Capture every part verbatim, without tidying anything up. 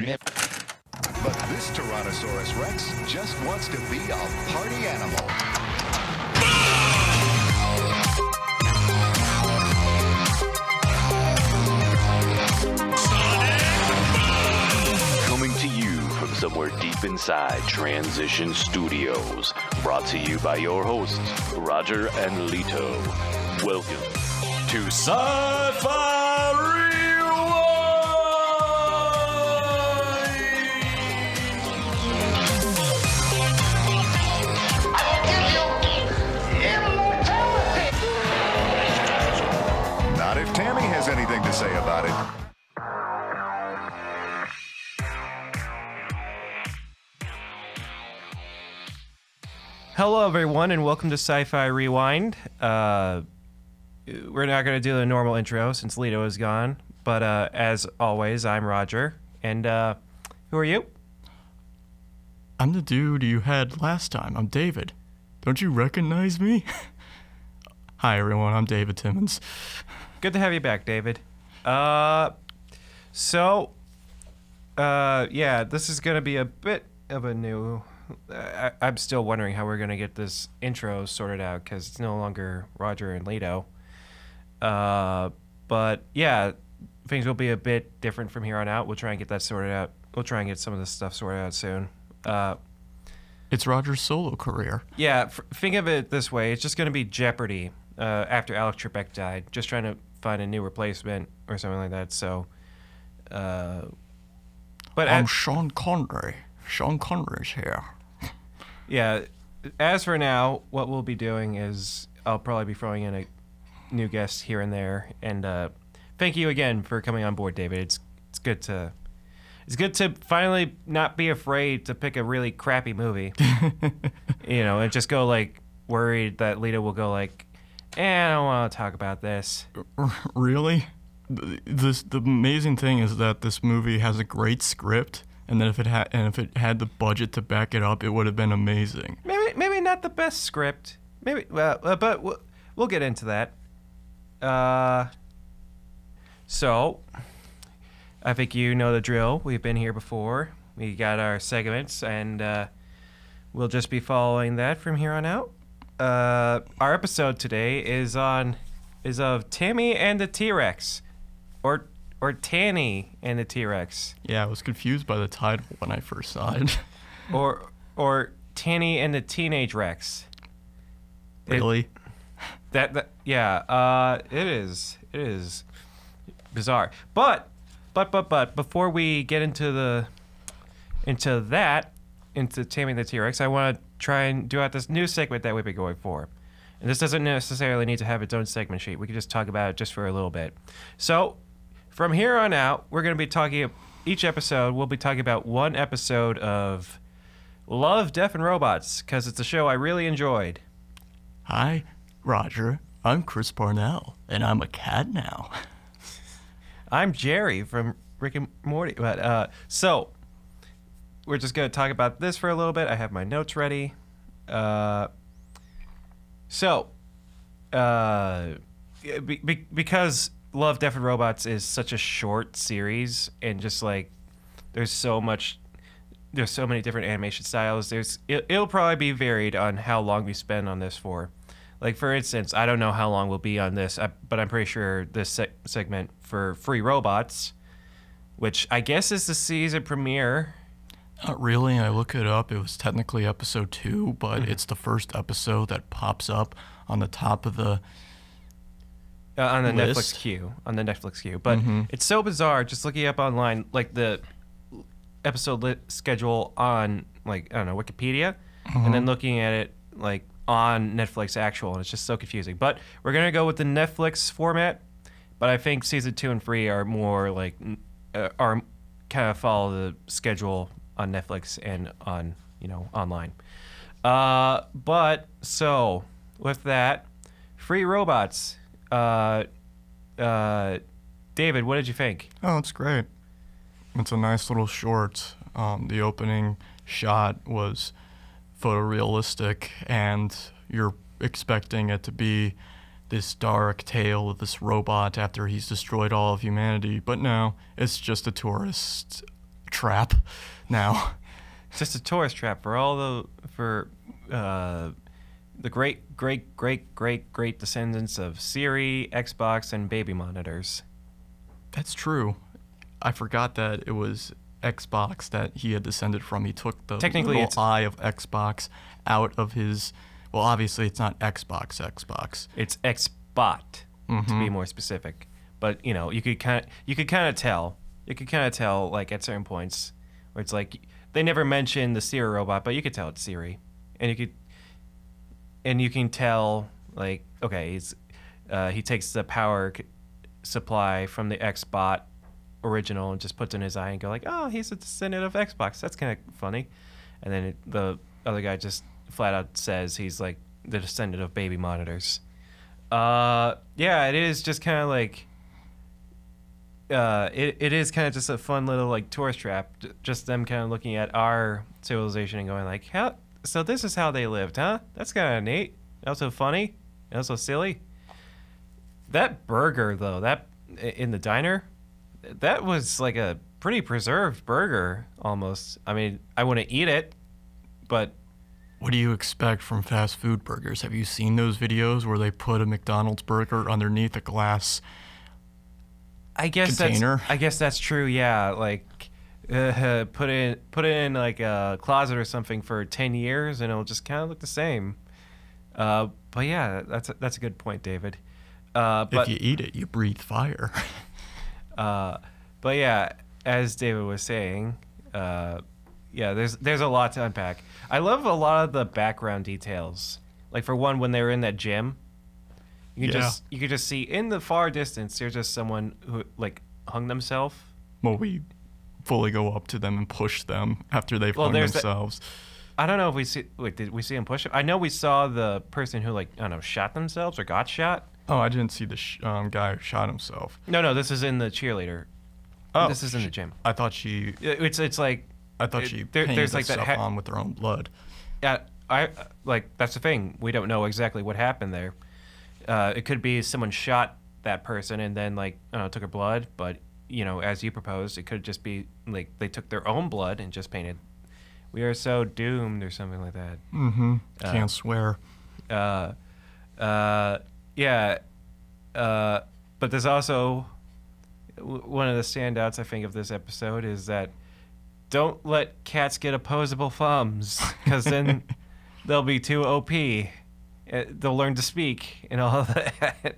But this Tyrannosaurus Rex just wants to be a party animal. Coming to you from somewhere deep inside Transition Studios. Brought to you by your hosts, Roger and Lito. Welcome to Sci-Fi Rewind! I will give you immortality! Not if Tammy has anything to say about it. Hello, everyone, and welcome to Sci-Fi Rewind. Uh, we're not going to do the normal intro since Lito is gone, but uh, as always, I'm Roger. And uh, who are you? I'm the dude you had last time. I'm David. Don't you recognize me? Hi, everyone. I'm David Timmons. Good to have you back, David. Uh, so, uh, yeah, this is going to be a bit of a new... I, I'm still wondering how we're going to get this intro sorted out because it's no longer Roger and Lito. Uh, but yeah, things will be a bit different from here on out. We'll try and get that sorted out. We'll try and get some of this stuff sorted out soon. Uh, It's Roger's solo career. yeah, f- think of it this way. It's just going to be Jeopardy uh, after Alex Trebek died. Just trying to find a new replacement or something like that. So, uh, but I'm at- Sean Connery. Sean Connery's here. Yeah, as for now, what we'll be doing is I'll probably be throwing in a new guest here and there. And uh, thank you again for coming on board, David. It's it's good to it's good to finally not be afraid to pick a really crappy movie, you know, and just go like worried that Lita will go like, eh, I don't want to talk about this. R- really? Th- This the amazing thing is that this movie has a great script, and that if it had and if it had the budget to back it up, it would have been amazing. Maybe maybe not the best script. Maybe, well, uh, but we'll, we'll get into that. Uh, so, I think you know the drill. We've been here before. We got our segments, and uh, we'll just be following that from here on out. Uh, our episode today is on is of Tammy and the T-Rex, or or Tanny and the T-Rex, Yeah, I was confused by the title when I first saw it. or or Tanny and the Teenage Rex. It- Really? That, that yeah, uh, it is. It is bizarre. But, but, but, but, before we get into the, into that, into Taming the T-Rex, I want to try and do out this new segment that we've been going for. And this doesn't necessarily need to have its own segment sheet. We can just talk about it just for a little bit. So, from here on out, we're going to be talking, each episode, we'll be talking about one episode of Love, Death, and Robots, because it's a show I really enjoyed. Hi, Roger. I'm Chris Parnell, and I'm a cat now. I'm Jerry from Rick and Morty. But uh, so we're just gonna talk about this for a little bit. I have my notes ready. Uh, so, uh, be, be, because Love, Death, and Robots is such a short series, and just like there's so much, there's so many different animation styles. There's it, it'll probably be varied on how long we spend on this for. Like, for instance, I don't know how long we'll be on this, I, but I'm pretty sure this se- segment for Free Robots, which I guess is the season premiere. Not really. I look it up. It was technically episode two, but it's the first episode that pops up on the top of the Uh, on the List. Netflix queue, on the Netflix queue. But it's so bizarre just looking up online, like the episode lit schedule on, like, I don't know, Wikipedia, and then looking at it, like, on Netflix actual, and it's just so confusing. But we're going to go with the Netflix format, but I think season two and three are more, like, n- uh, are kind of follow the schedule on Netflix and on, you know, online. Uh, but, so, with that, Free Robots. Uh, uh, David, what did you think? Oh, it's great. It's a nice little short. Um, the opening shot was photorealistic, and you're expecting it to be this dark tale of this robot after he's destroyed all of humanity. But no, it's just a tourist trap now. Just a tourist trap for all the for uh, the great great great great great descendants of Siri, Xbox, and baby monitors. That's true. I forgot that it was Xbox that he had descended from. He took the Technically, little it's- eye of Xbox out of his. Well, obviously, it's not Xbox. Xbox. It's Xbot to be more specific. But you know, you could kind of you could kind of tell. You could kind of tell like at certain points where it's like they never mention the Siri robot, but you could tell it's Siri, and you could and you can tell like okay, he's uh, he takes the power c- supply from the Xbot original and just puts it in his eye and go like, oh, he's a descendant of Xbox. That's kind of funny. And then it, the other guy just flat out says he's like the descendant of baby monitors. Uh, yeah, it is just kind of like, uh, it, it is kind of just a fun little like tourist trap. J- Just them kind of looking at our civilization and going like, how? So this is how they lived, huh? That's kind of neat. Also funny. Also silly. That burger though, that in the diner, that was like a pretty preserved burger almost. I mean, I wouldn't eat it, but What do you expect from fast food burgers? Have you seen those videos where they put a McDonald's burger underneath a glass? I guess Container? that's I guess that's true. Yeah, like uh, put it put it in like a closet or something for ten years, and it'll just kind of look the same. Uh, but yeah, that's a, that's a good point, David. Uh, but if you eat it, you breathe fire. uh, but yeah, as David was saying, uh, yeah, there's there's a lot to unpack. I love a lot of the background details. Like for one, when they were in that gym, you could Yeah. just you could just see in the far distance there's just someone who like hung themselves. Well, we fully go up to them and push them after they've Well, hung there's the- themselves. I don't know if we see. Wait, did we see him push it? I know we saw the person who like I don't know shot themselves or got shot. Oh, I didn't see the sh- um, guy who shot himself. No, no, this is in the cheerleader. Oh, this is in sh- the gym. I thought she. It- It's it's like I thought it- she there- painted there's the like that stuff ha- on with her own blood. yeah. I like that's the thing. We don't know exactly what happened there. Uh, it could be someone shot that person and then like I don't know took her blood, but you know as you proposed, it could just be like they took their own blood and just painted. We are so doomed or something like that. Mm-hmm. Can't swear. uh, uh, yeah, uh, but there's also w- one of the standouts I think of this episode is that don't let cats get opposable thumbs because then they'll be too O P. Uh, They'll learn to speak and all of that.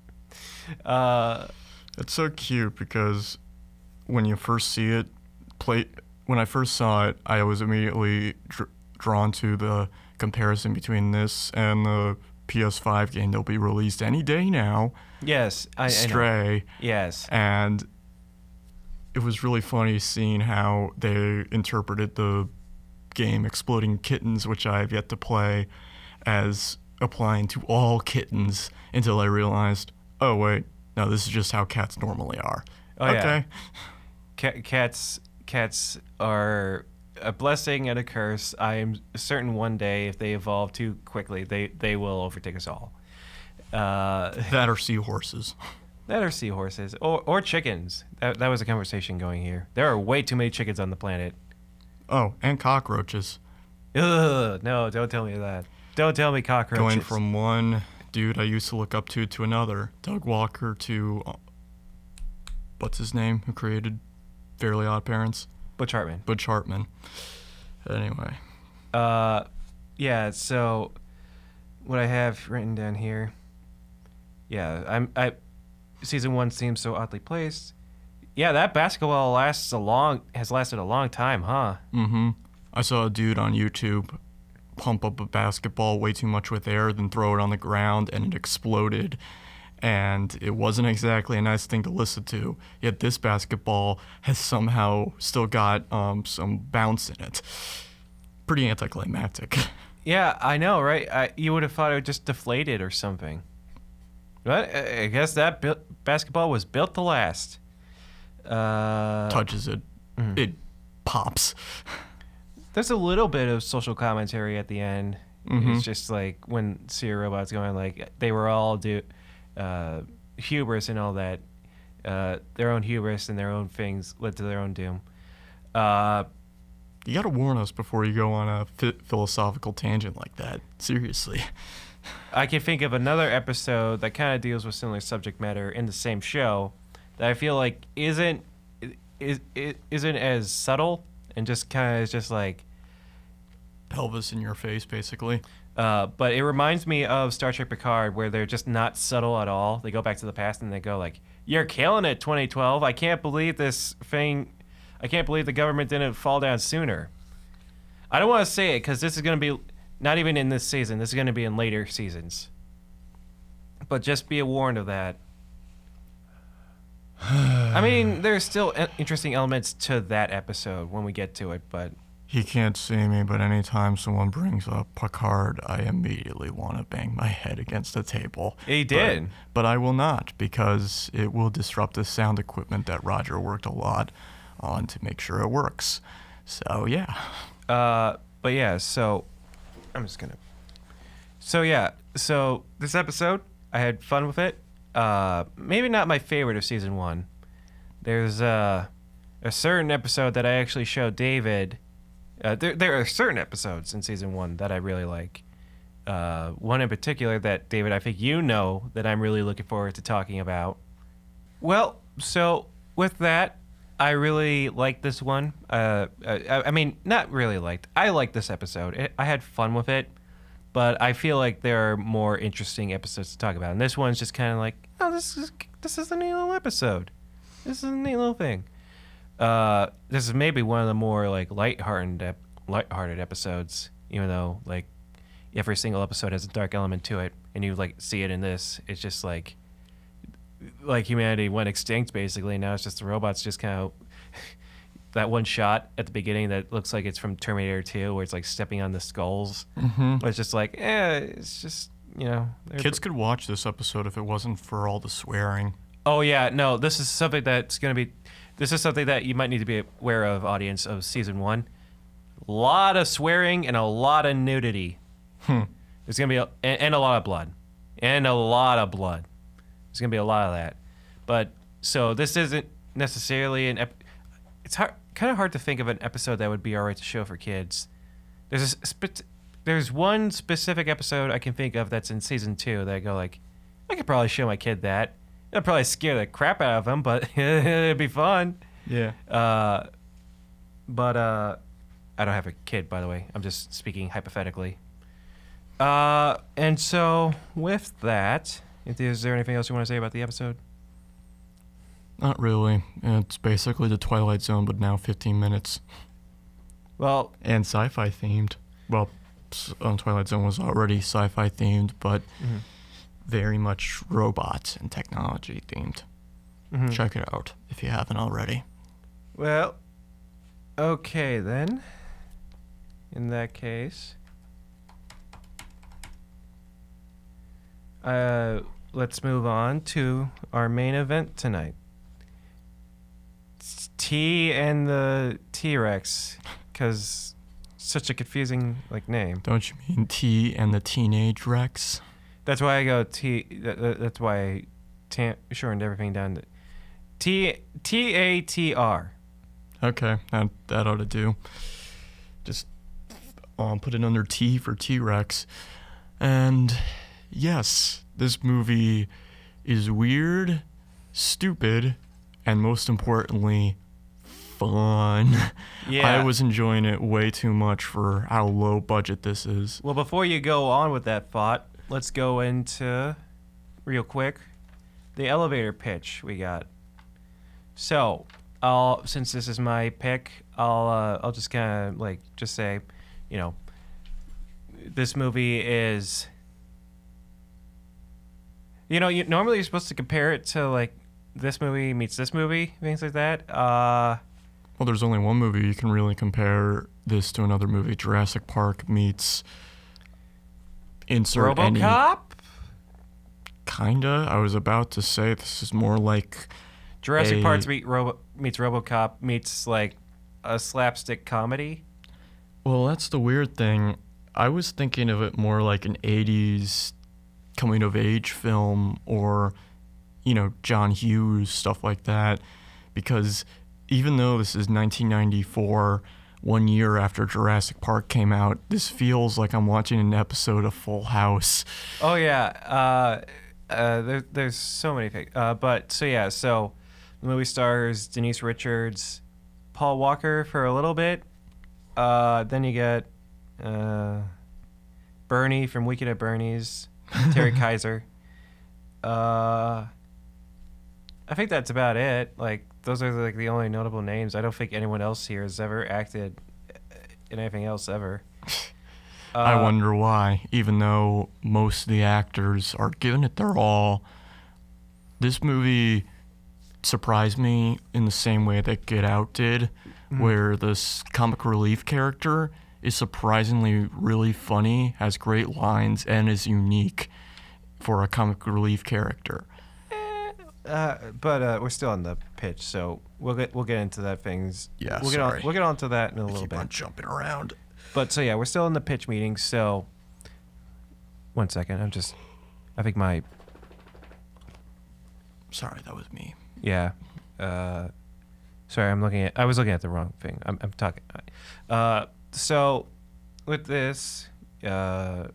uh, It's so cute because when you first see it, play when I first saw it, I was immediately dr- drawn to the comparison between this and the P S five game that'll be released any day now, yes, I, I know. Stray, Yes, and it was really funny seeing how they interpreted the game Exploding Kittens, which I've yet to play, as applying to all kittens until I realized, oh wait, no, this is just how cats normally are. Oh, yeah. okay. Ca- cats cats are a blessing and a curse. I am certain one day if they evolve too quickly, they they will overtake us all. Uh, That or seahorses. that are seahorses or or chickens. That that was a conversation going here. There are way too many chickens on the planet. Oh, and cockroaches. Ugh, no, don't tell me that. Don't tell me cockroaches. Going from one dude I used to look up to to another, Doug Walker to uh, what's his name, who created Fairly Odd Parents, Butch Hartman. Butch Hartman. Anyway, Uh, yeah. So, what I have written down here. Yeah, I'm. I. Season one seems so oddly placed. Yeah, that basketball lasts a long has lasted a long time, huh? mm-hmm. I saw a dude on YouTube pump up a basketball way too much with air, then throw it on the ground, and it exploded. And it wasn't exactly a nice thing to listen to. Yet this basketball has somehow still got um, some bounce in it. Pretty anticlimactic. Yeah, I know, right? I, you would have thought it would just deflated or something. But I I guess that bu- basketball was built to last. Uh, Touches it, it pops. there's a little bit of social commentary at the end. It's just like when Siri Robot's going like they were all do uh, hubris and all that. Uh, their own hubris and their own things led to their own doom. Uh, You gotta warn us before you go on a ph- philosophical tangent like that. Seriously. I can think of another episode that kind of deals with similar subject matter in the same show that I feel like isn't is isn't as subtle and just kind of is just like Pelvis in your face, basically. Uh, but it reminds me of Star Trek Picard, where they're just not subtle at all. They go back to the past and they go like, "You're killing it, twenty twelve. I can't believe this thing. I can't believe the government didn't fall down sooner." I don't want to say it because this is going to be not even in this season. This is going to be in later seasons. But just be warned of that. I mean, there's still interesting elements to that episode when we get to it, but He can't see me, but anytime someone brings up Picard, I immediately want to bang my head against the table. He did. But, but I will not, because it will disrupt the sound equipment that Roger worked a lot on to make sure it works. So, yeah. Uh, but yeah, so I'm just gonna. So yeah, so this episode, I had fun with it. Uh, maybe not my favorite of season one. There's uh, a certain episode that I actually showed David. Uh, there, there are certain episodes in season one that I really like. Uh, one in particular that, David, I think you know that I'm really looking forward to talking about. Well, so with that, I really liked this one. Uh, I, I mean, not really liked. I liked this episode. It, I had fun with it, but I feel like there are more interesting episodes to talk about. And this one's just kind of like, oh, this is this is a neat little episode. This is a neat little thing. Uh, this is maybe one of the more like lighthearted, ep- lighthearted episodes. Even though like every single episode has a dark element to it, and you like see it in this. It's just like. Like humanity went extinct basically. Now it's just the robots just kind of that one shot at the beginning that looks like it's from Terminator two where it's like stepping on the skulls. Mm-hmm. It's just like, eh, it's just, you know. Kids could watch this episode if it wasn't for all the swearing. Oh yeah, no, this is something that's going to be, this is something that you might need to be aware of, audience of season one. A lot of swearing and a lot of nudity. Hmm. There's going to be, a, and, and a lot of blood. And a lot of blood. There's going to be a lot of that. But, so this isn't necessarily an... Ep- it's hard, kind of hard to think of an episode that would be all right to show for kids. There's a spe- there's one specific episode I can think of that's in season two that I go like, I could probably show my kid that. It'll probably scare the crap out of him, but it'd be fun. Yeah. Uh, but uh, I don't have a kid, by the way. I'm just speaking hypothetically. Uh, and so, with that... Is there anything else you want to say about the episode? Not really. It's basically the Twilight Zone, but now fifteen minutes. Well... And sci-fi themed. Well, um, Twilight Zone was already sci-fi themed, but mm-hmm. very much robot and technology themed. Mm-hmm. Check it out if you haven't already. Well, okay then. In that case... Uh... Let's move on to our main event tonight. It's T and the T-Rex, because such a confusing like name. Don't you mean T and the Teenage Rex? That's why I go T. That, that's why I tam- shortened everything down to T T A T R. Okay, that that ought to do. Just um, put it under T for T-Rex, and yes. This movie is weird, stupid, and most importantly, fun. Yeah. I was enjoying it way too much for how low budget this is. Well, before you go on with that thought, let's go into, real quick, the elevator pitch we got. So, I'll since this is my pick, I'll uh, I'll just kind of like just say, you know, this movie is. You know, you, normally you're supposed to compare it to, like, this movie meets this movie, things like that. Uh, well, there's only one movie you can really compare this to another movie. Jurassic Park meets insert any... RoboCop? Kinda. I was about to say this is more like Jurassic a... Park meet Robo- meets RoboCop meets, like, a slapstick comedy? Well, that's the weird thing. I was thinking of it more like an eighties... coming of age film or, you know, John Hughes, stuff like that, because even though this is nineteen ninety-four, one year after Jurassic Park came out, this feels like I'm watching an episode of Full House. Oh yeah, uh, uh, there, there's so many things. Uh, but so yeah, so the movie stars Denise Richards, Paul Walker for a little bit. Uh, then you get uh, Bernie from Weekend at Bernie's, Terry Kaiser. Uh, I think that's about it. Like those are like the only notable names. I don't think anyone else here has ever acted in anything else ever. Uh, I wonder why, even though most of the actors are giving it their all. This movie surprised me in the same way that Get Out did, mm-hmm. where this comic relief character is surprisingly really funny, has great lines, and is unique for a comic relief character. Uh, but uh, we're still on the pitch, so we'll get we'll get into that things. Yeah, we'll sorry. get on, we'll get on to that in a little Keep bit. on jumping around. But so yeah, we're still in the pitch meeting. So one second, I'm just. I think my. Sorry, that was me. Yeah. Uh, sorry, I'm looking at. I was looking at the wrong thing. I'm I'm talking. Uh, so with this, uh,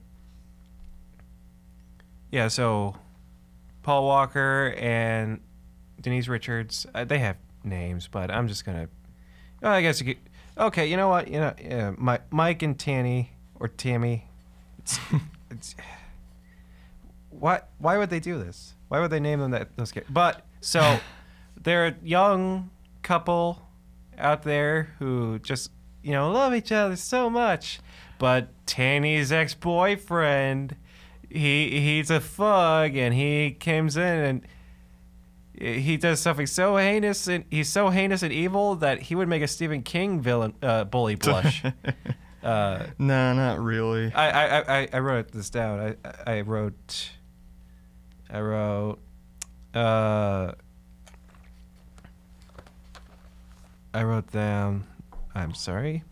yeah. So Paul Walker and Denise Richards, uh, they have names, but I'm just gonna. Oh, I guess you could. Okay, you know what? You know, yeah, my, Mike and Tanny or Tammy. It's, it's, why? Why would they do this? Why would they name them that? Those characters? But so they're a young couple out there who just you know love each other so much. But Tanny's ex-boyfriend, he he's a thug, and he comes in and he does something so heinous, and he's so heinous and evil that he would make a Stephen King villain uh, bully blush. uh, no, not really. I, I, I, I wrote this down. I I wrote I wrote uh, I wrote down. I'm sorry.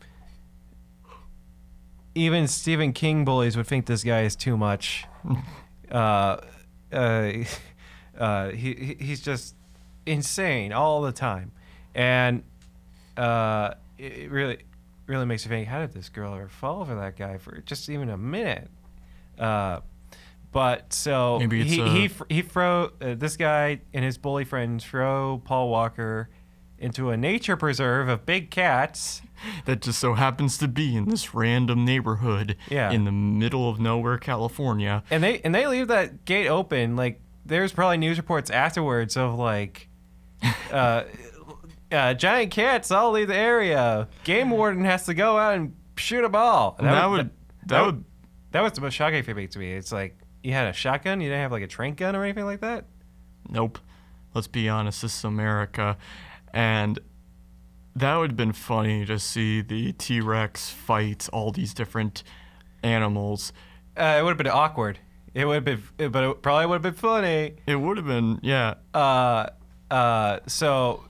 Even Stephen King bullies would think this guy is too much. uh, uh, uh, he, he he's just insane all the time, and uh, it, it really really makes you think: how did this girl ever fall for that guy for just even a minute? Uh, but so Maybe it's he a- he fr- he throw uh, this guy and his bully friend throw Paul Walker into a nature preserve of big cats. That just so happens to be in this random neighborhood Yeah. in the middle of nowhere, California. And they and they leave that gate open. Like there's probably news reports afterwards of like, uh, uh, giant cats all leave the area. Game warden has to go out and shoot a ball. And that would that would that was the most shocking thing to me. It's like you had a shotgun. You didn't have like a trank gun or anything like that. Nope. Let's be honest, this is America. And that would have been funny to see the T-Rex fight all these different animals. Uh, it would have been awkward. It would have been, but it probably would have been funny. It would have been, yeah. Uh, uh, so,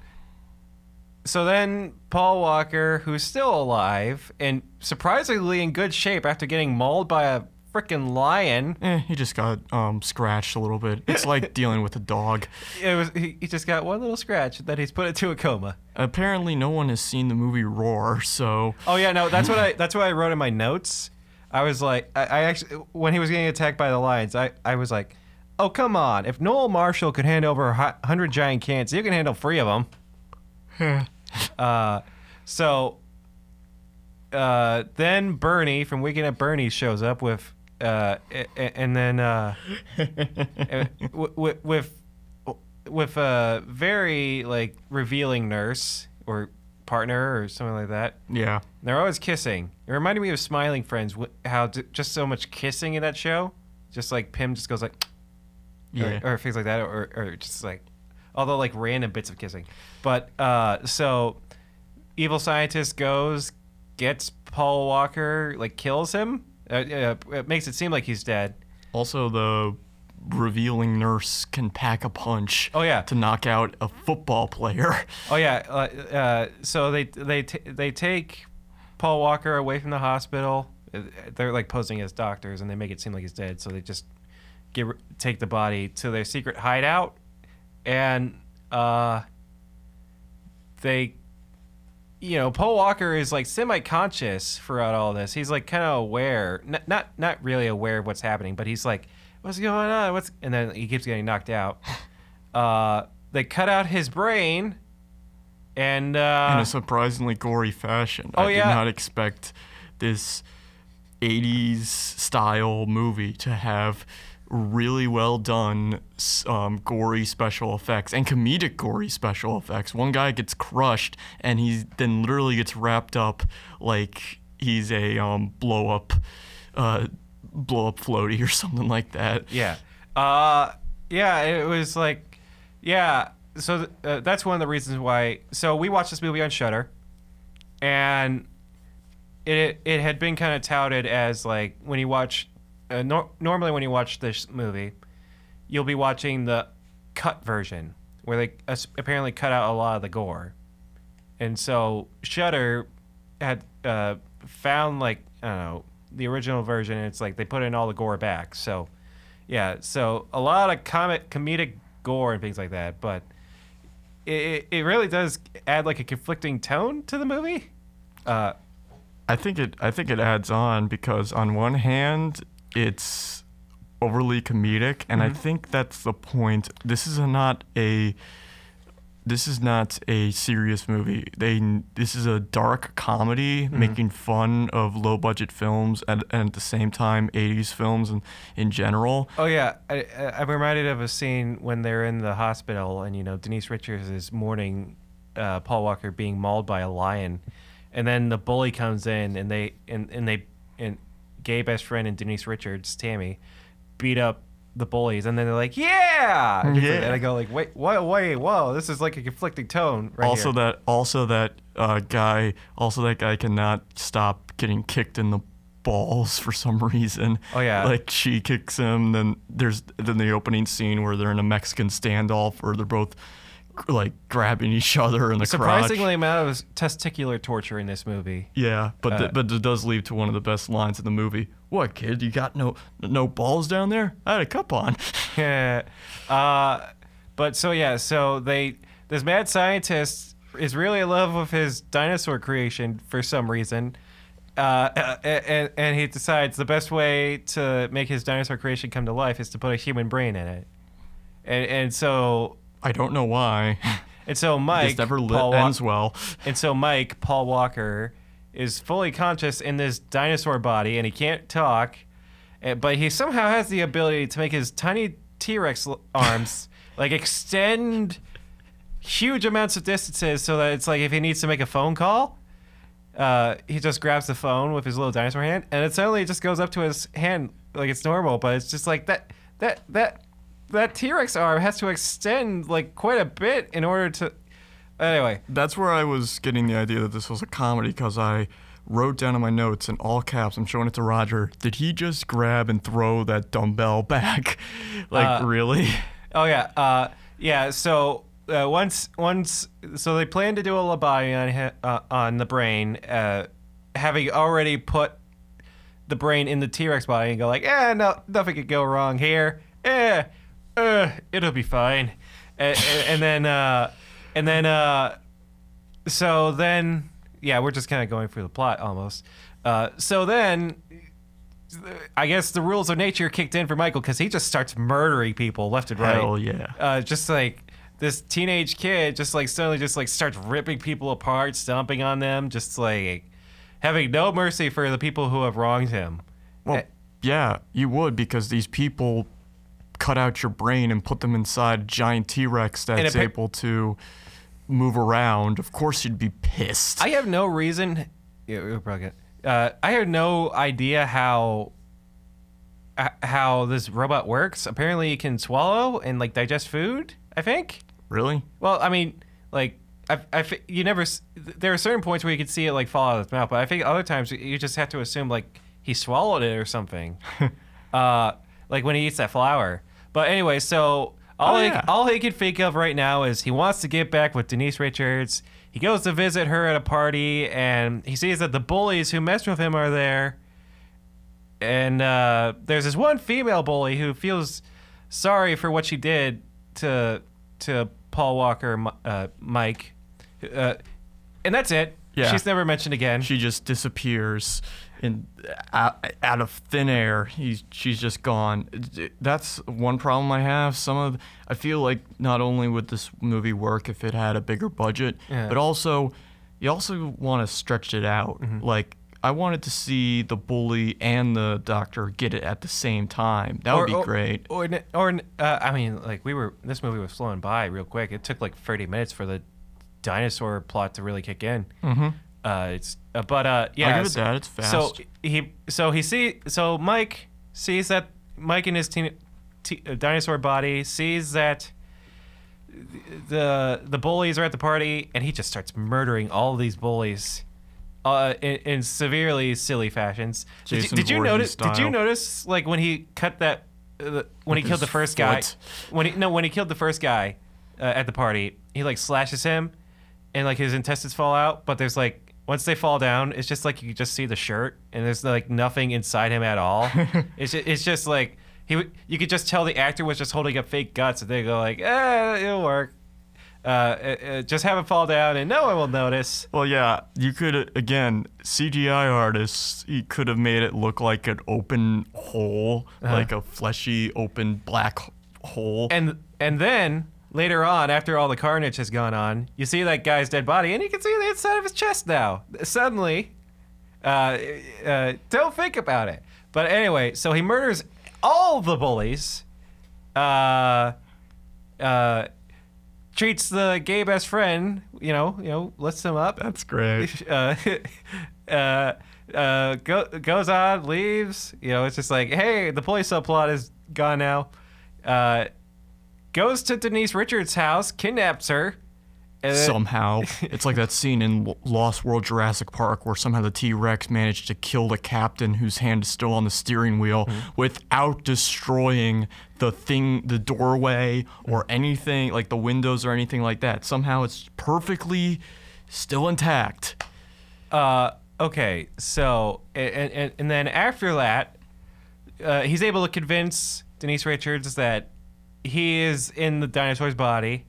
so then Paul Walker, who's still alive and surprisingly in good shape after getting mauled by a freaking lion. Eh, he just got um, scratched a little bit. It's like dealing with a dog. It was he, he just got one little scratch that he's put into a coma. Apparently, no one has seen the movie Roar, so Oh yeah, no, that's what I that's what I wrote in my notes. I was like, I, I actually when he was getting attacked by the lions, I, I was like, oh come on, if Noel Marshall could hand over a hundred giant cans, you can handle three of them. uh, so uh, then Bernie from Weekend at Bernie's shows up with. Uh, and then uh, with with with a very like revealing nurse or partner or something like that. yeah. They're always kissing. It reminded me of Smiling Friends. How d- just so much kissing in that show. Just like Pym just goes like, Yeah. or, or things like that, or or just like, although like random bits of kissing. But uh, so evil scientist goes, gets Paul Walker, like kills him. Uh, uh, it makes it seem like he's dead. Also, the revealing nurse can pack a punch Oh, yeah. to knock out a football player. Oh yeah. Uh, uh, so they they t- they take Paul Walker away from the hospital. Uh, They're like posing as doctors, and they make it seem like he's dead. So they just get take the body to their secret hideout, and uh, they you know, Paul Walker is like semi-conscious throughout all this. He's like kind of aware, not, not not really aware of what's happening, but he's like, "What's going on? What's?" And then he keeps getting knocked out. Uh, they cut out his brain, and uh, in a surprisingly gory fashion. Oh, I yeah. did not expect this eighties style movie to have really well done um, gory special effects and comedic gory special effects. One guy gets crushed and he then literally gets wrapped up like he's a um, blow up uh, blow up floaty or something like that. yeah, uh, yeah, it was like, yeah. So th- uh, that's one of the reasons why. So we watched this movie on Shudder, and it it had been kind of touted as like when you watch. Uh, nor- normally when you watch this movie, you'll be watching the cut version where they uh, apparently cut out a lot of the gore. And so Shudder had uh, found like, I don't know, the original version, and it's like they put in all the gore back. So yeah, so a lot of comic comedic gore and things like that, but it it really does add like a conflicting tone to the movie. Uh, I think it I think it adds on because on one hand it's overly comedic, and Mm-hmm. I think that's the point. This is a not a this is not a serious movie. They this is a dark comedy Mm-hmm. making fun of low budget films and, and at the same time eighties films in, in general. Oh yeah, I, I- I'm reminded of a scene when they're in the hospital, and you know Denise Richards is mourning uh, Paul Walker being mauled by a lion, and then the bully comes in, and they and, and they and gay best friend and Denise Richards, Tammy, beat up the bullies, and then they're like, yeah, and Yeah. I go like, wait, wait, wait, whoa, this is like a conflicting tone. Right also here. that also that uh, guy also that guy cannot stop getting kicked in the balls for some reason. Oh, yeah. Like she kicks him, then there's then the opening scene where they're in a Mexican standoff where they're both like grabbing each other in the surprisingly crotch. amount of testicular torture in this movie. Yeah, but Uh, th- but it does lead to one of the best lines in the movie. What, kid? You got no no balls down there? I had a cup on. Yeah. uh, but so yeah, so they this mad scientist is really in love with his dinosaur creation for some reason, uh, and and he decides the best way to make his dinosaur creation come to life is to put a human brain in it, and and so I don't know why. and so Mike this never lit, Paul Wa- ends well. and so Mike Paul Walker is fully conscious in this dinosaur body, and he can't talk, eh, but he somehow has the ability to make his tiny T-Rex l- arms like extend huge amounts of distances, so that it's like if he needs to make a phone call, uh, he just grabs the phone with his little dinosaur hand, and it suddenly just goes up to his hand like it's normal, but it's just like that that that that T-Rex arm has to extend like quite a bit in order to. Anyway. That's where I was getting the idea that this was a comedy, because I wrote down in my notes in all caps, I'm showing it to Roger, did he just grab and throw that dumbbell back? like, Uh, really? Oh yeah, uh, yeah. So uh, once, once, so they plan to do a lobotomy on hi- uh, on the brain, uh, having already put the brain in the T-Rex body, and go like, eh, no, nothing could go wrong here. Eh, uh, it'll be fine. And, and, and then, uh, and then, uh, so then, yeah, we're just kind of going through the plot almost. Uh, so then. I guess the rules of nature kicked in for Michael, because he just starts murdering people left and right. Hell yeah. Uh, just like this teenage kid, just like suddenly just like starts ripping people apart, stomping on them, just like having no mercy for the people who have wronged him. Well, Eh, yeah, you would, because these people cut out your brain and put them inside a giant T-Rex that's it pa- able to move around. Of course you'd be pissed. I have no reason. Yeah, we're probably good. Uh, I have no idea how h- how this robot works. Apparently, it can swallow and like digest food, I think. Really? Well, I mean, like, I, I, fi- you never. s- There are certain points where you can see it like fall out of its mouth, but I think other times you just have to assume like he swallowed it or something. uh, like when he eats that flower. But anyway, so all Oh, he yeah. all he can think of right now is he wants to get back with Denise Richards. He goes to visit her at a party, and he sees that the bullies who messed with him are there. And uh, there's this one female bully who feels sorry for what she did to to Paul Walker, uh, Mike, uh, and that's it. Yeah. She's never mentioned again. She just disappears in out, out of thin air. He's she's just gone. That's one problem I have. Some of I feel like not only would this movie work if it had a bigger budget, Yeah. but also you also want to stretch it out. Mm-hmm. Like I wanted to see the bully and the doctor get it at the same time. That would be or, great. Or, or, uh, I mean, like we were. This movie was flowing by real quick. It took like thirty minutes for the dinosaur plot to really kick in. Mm-hmm. Uh, it's uh, but uh, yeah. I'll give it so, that. It's fast. So he, so he see, so Mike sees that Mike in his teen, t- uh, dinosaur body sees that the the bullies are at the party, and he just starts murdering all of these bullies. Uh, in, in severely silly fashions. Did you, Jason did you Voorhees notice? Did you style. notice like when he cut that? Uh, when he With killed the his first guy. foot. When he no, when he killed the first guy uh, at the party, he like slashes him, and like his intestines fall out. But there's like once they fall down, it's just like you can just see the shirt, and there's like nothing inside him at all. it's just, it's just like he. w- You could just tell the actor was just holding up fake guts, and they go like, eh, it'll work. Uh, uh, uh, just have it fall down, and no one will notice. Well, yeah, you could, again, C G I artists, he could have made it look like an open hole, Uh-huh. like a fleshy, open black h- hole. And and then later on, after all the carnage has gone on, you see that guy's dead body, and you can see the inside of his chest now. Suddenly, uh, uh, don't think about it. But anyway, so he murders all the bullies. Uh, uh, treats the gay best friend, you know, you know, lifts him up. That's great. Uh, uh, uh, go, goes on, leaves. You know, it's just like, hey, the police subplot is gone now. Uh, goes to Denise Richards' house, kidnaps her. And then- Somehow. It's like that scene in L- Lost World Jurassic Park where somehow the T-Rex managed to kill the captain whose hand is still on the steering wheel without destroying the thing, the doorway or anything, like the windows or anything like that. Somehow it's perfectly still intact. Uh, okay, so and, and and then after that, uh, he's able to convince Denise Richards that he is in the dinosaur's body,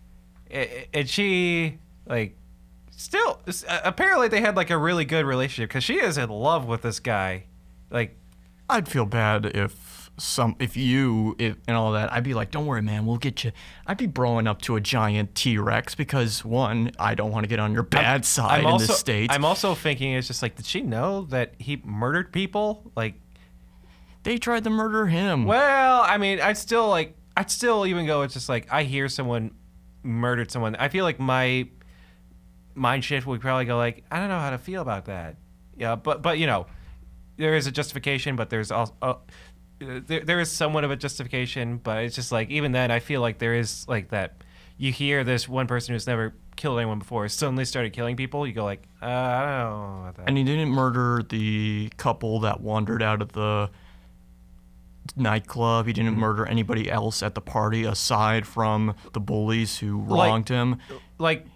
A- and she like still apparently they had like a really good relationship because she is in love with this guy, like. I'd feel bad if some, if you, if, and all that. I'd be like, don't worry, man, we'll get you. I'd be broing up to a giant T-Rex because one, I don't want to get on your bad side in also, this state. I'm also thinking it's just like, did she know that he murdered people? Like, They tried to murder him. well, I mean, I'd still like, I'd still even go. It's just like I hear someone murdered someone. I feel like my mind shift would probably go like, I don't know how to feel about that. Yeah, but but you know, there is a justification, but there's also uh, there there is somewhat of a justification, but it's just like even then, I feel like there is like that. You hear this one person who's never killed anyone before suddenly started killing people. You go like, uh, I don't know about that. And he didn't murder the couple that wandered out of the nightclub. He didn't Mm-hmm. murder anybody else at the party aside from the bullies who Like- wronged him. like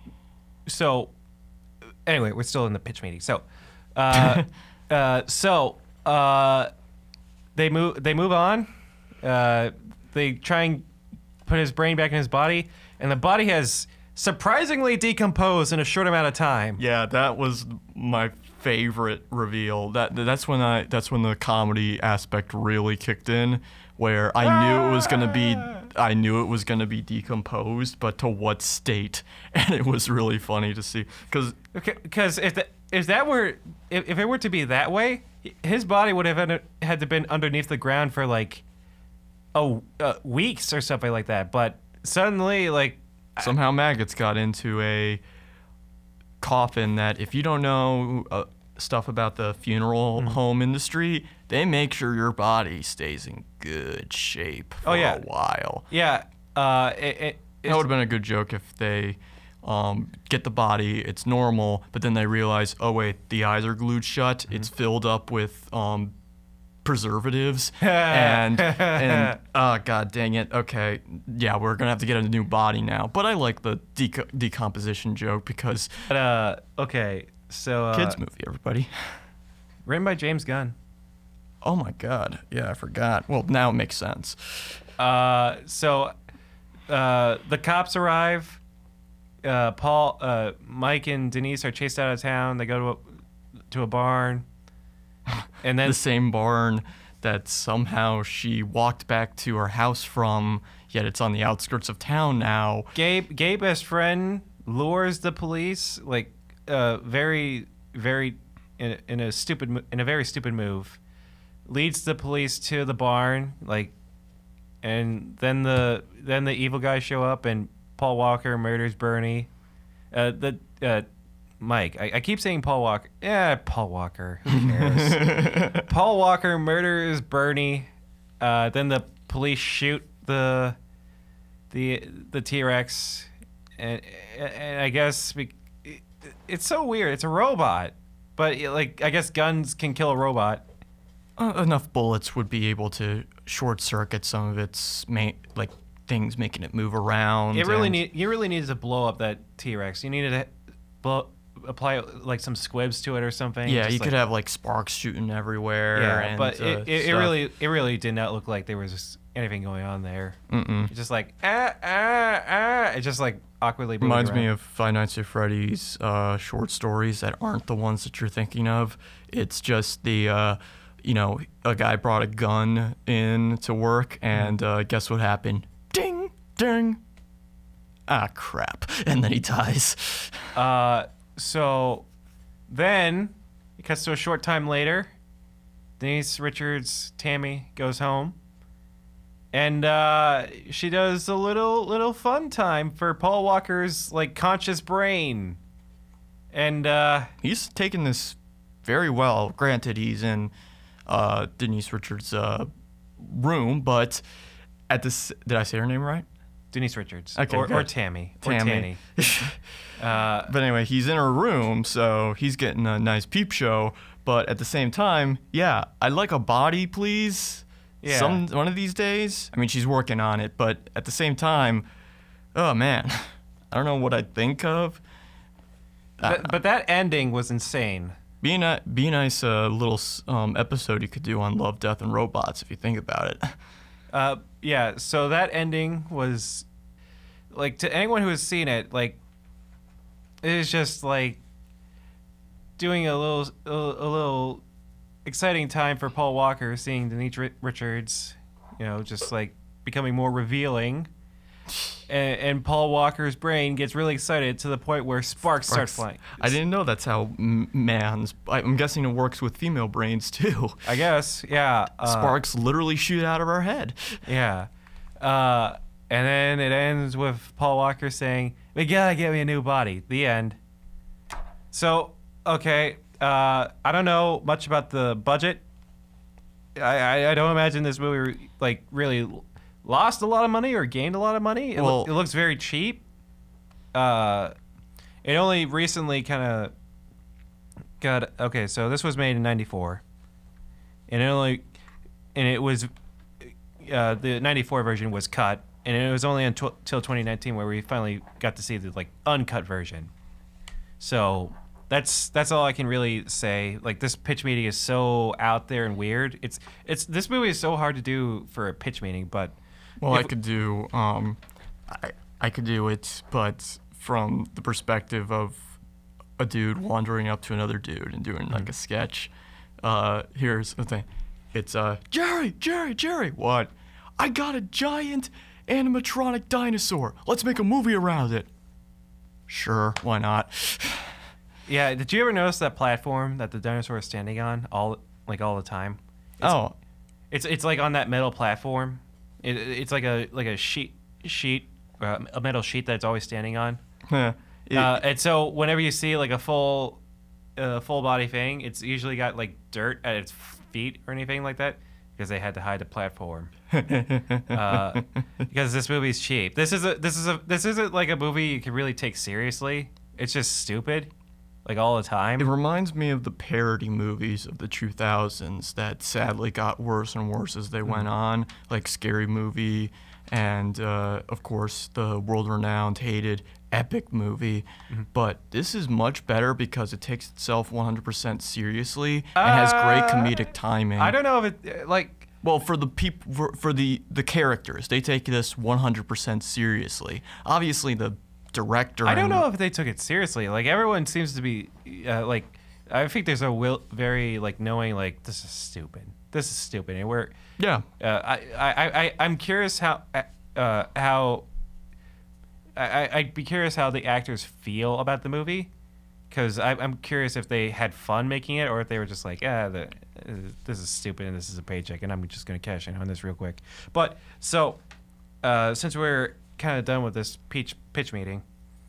so anyway, we're still in the pitch meeting. So uh uh so uh they move they move on. Uh they try and put his brain back in his body, and the body has surprisingly decomposed in a short amount of time. Yeah, that was my favorite reveal. That that's when I that's when the comedy aspect really kicked in, where I knew it was gonna be I knew it was gonna be decomposed, but to what state? And it was really funny to see because Because if that if that were if, if it were to be that way, his body would have had, had to been underneath the ground for like oh uh, weeks or something like that. But suddenly, like somehow maggots got into a coffin that, if you don't know uh, stuff about the funeral home industry, they make sure your body stays in good shape for Oh, yeah. a while. yeah, uh, it, it, That would have been a good joke if they um, get the body, it's normal, but then they realize, oh wait, the eyes are glued shut, it's filled up with um, preservatives, and and oh god dang it, okay, yeah, we're gonna have to get a new body now. But I like the deco- decomposition joke because But, uh, okay, so uh, kids movie, everybody. written by James Gunn. Oh my god, yeah, I forgot. Well, now it makes sense. Uh, so uh, the cops arrive. uh, Paul, uh, Mike, and Denise are chased out of town. They go to a, to a barn, and then The same barn that somehow she walked back to her house from, yet it's on the outskirts of town now. Gabe, Gabe, best friend, lures the police like uh, very, very in, in a stupid, mo- in a very stupid move, leads the police to the barn, like, and then the then the evil guys show up and Paul Walker murders Bernie. Uh, the uh, Mike, I, I keep saying Paul Walker. Yeah, Paul Walker. Who cares? Paul Walker murders Bernie. Uh, then the police shoot the the the T-Rex, and and I guess we, it, it's so weird. It's a robot, but like I guess guns can kill a robot. Uh, enough bullets would be able to short circuit some of its ma- like things, making it move around. It really and- need you really needed to blow up that T-Rex. You needed to blow apply like some squibs to it or something. Yeah, Just, you like, could have like sparks shooting everywhere. Yeah, and, but uh, it, it, it stuff. really it really did not look like there was anything going on there. Mm-mm. It's just like ah ah ah. It just like awkwardly moving Reminds me around. of Five Nights at Freddy's uh, short stories that aren't the ones that you're thinking of. It's just the, uh, you know, a guy brought a gun in to work, and uh, guess what happened? Ding, ding. Ah, crap. And then he dies. Uh, so then it cuts to a short time later. Denise Richards, Tammy, goes home. And uh, she does a little little fun time for Paul Walker's like conscious brain. And uh, He's taking this very well. Granted, he's in uh, Denise Richards' uh, room, but at this, did I say her name right? Denise Richards. Okay, or, or good. Tammy. Tammy. Or Tanny. Uh, But anyway, he's in her room, so he's getting a nice peep show. But at the same time, yeah, I'd like a body, please. Yeah. Some one of these days. I mean, she's working on it, but at the same time, oh man, I don't know what I'd think of. th- but that ending was insane. Be a ni- be a nice uh, little s- um, episode you could do on Love, Death, and Robots if you think about it. Uh, yeah, so that ending was, like, to anyone who has seen it, like, it is just, like, doing a little, a, a little exciting time for Paul Walker, seeing Denise Ri- Richards, you know, just, like, becoming more revealing. And, and Paul Walker's brain gets really excited to the point where sparks, start flying. I didn't know that's how m- man's. I- I'm guessing it works with female brains too. I guess, yeah. Uh, Sparks literally shoot out of our head. Yeah. Uh, and then it ends with Paul Walker saying, "We gotta get me a new body." The end. So, okay. Uh, I don't know much about the budget. I, I, I don't imagine this movie, like, really lost a lot of money or gained a lot of money. It, Well- loo- it looks very cheap. Uh, it only recently kind of got... Okay, so this was made in ninety-four. And it only... And it was... Uh, the ninety-four version was cut, and it was only until twenty nineteen where we finally got to see the like uncut version. So that's that's all I can really say. Like, this pitch meeting is so out there and weird. It's it's this movie is so hard to do for a pitch meeting, but Well, if- I could do um, I I could do it, but from the perspective of a dude wandering up to another dude and doing like a sketch. Uh, here's the thing. It's uh, Jerry, Jerry, Jerry. What? I got a giant animatronic dinosaur. Let's make a movie around it. Sure, why not? yeah. Did you ever notice that platform that the dinosaur is standing on all like all the time? It's, oh, It's it's like on that metal platform. It, it's like a like a sheet sheet uh, a metal sheet that it's always standing on. yeah. It- Uh, and so whenever you see like a full uh, full body thing, it's usually got like dirt at its feet or anything like that because they had to hide the platform. uh, because this movie's cheap. This is a this is a this isn't like a movie you can really take seriously. It's just stupid, like all the time. It reminds me of the parody movies of the two thousands that sadly got worse and worse as they went on, like Scary Movie and, uh, of course, the world-renowned, hated Epic Movie. But this is much better because it takes itself one hundred percent seriously and has great Uh, comedic timing. I don't know if it uh, like Well, for the peop- for, for the the characters, they take this one hundred percent seriously. Obviously, the director. I don't and- know if they took it seriously. Like everyone seems to be uh, like, I think there's a will very like knowing like this is stupid. This is stupid, and we're Yeah. Uh, I, I, I, I'm curious how, uh, how, I, I'd be curious how the actors feel about the movie, because I'm curious if they had fun making it or if they were just like, ah, the, uh, this is stupid and this is a paycheck and I'm just gonna cash in on this real quick. But so, uh, since we're kind of done with this pitch pitch meeting,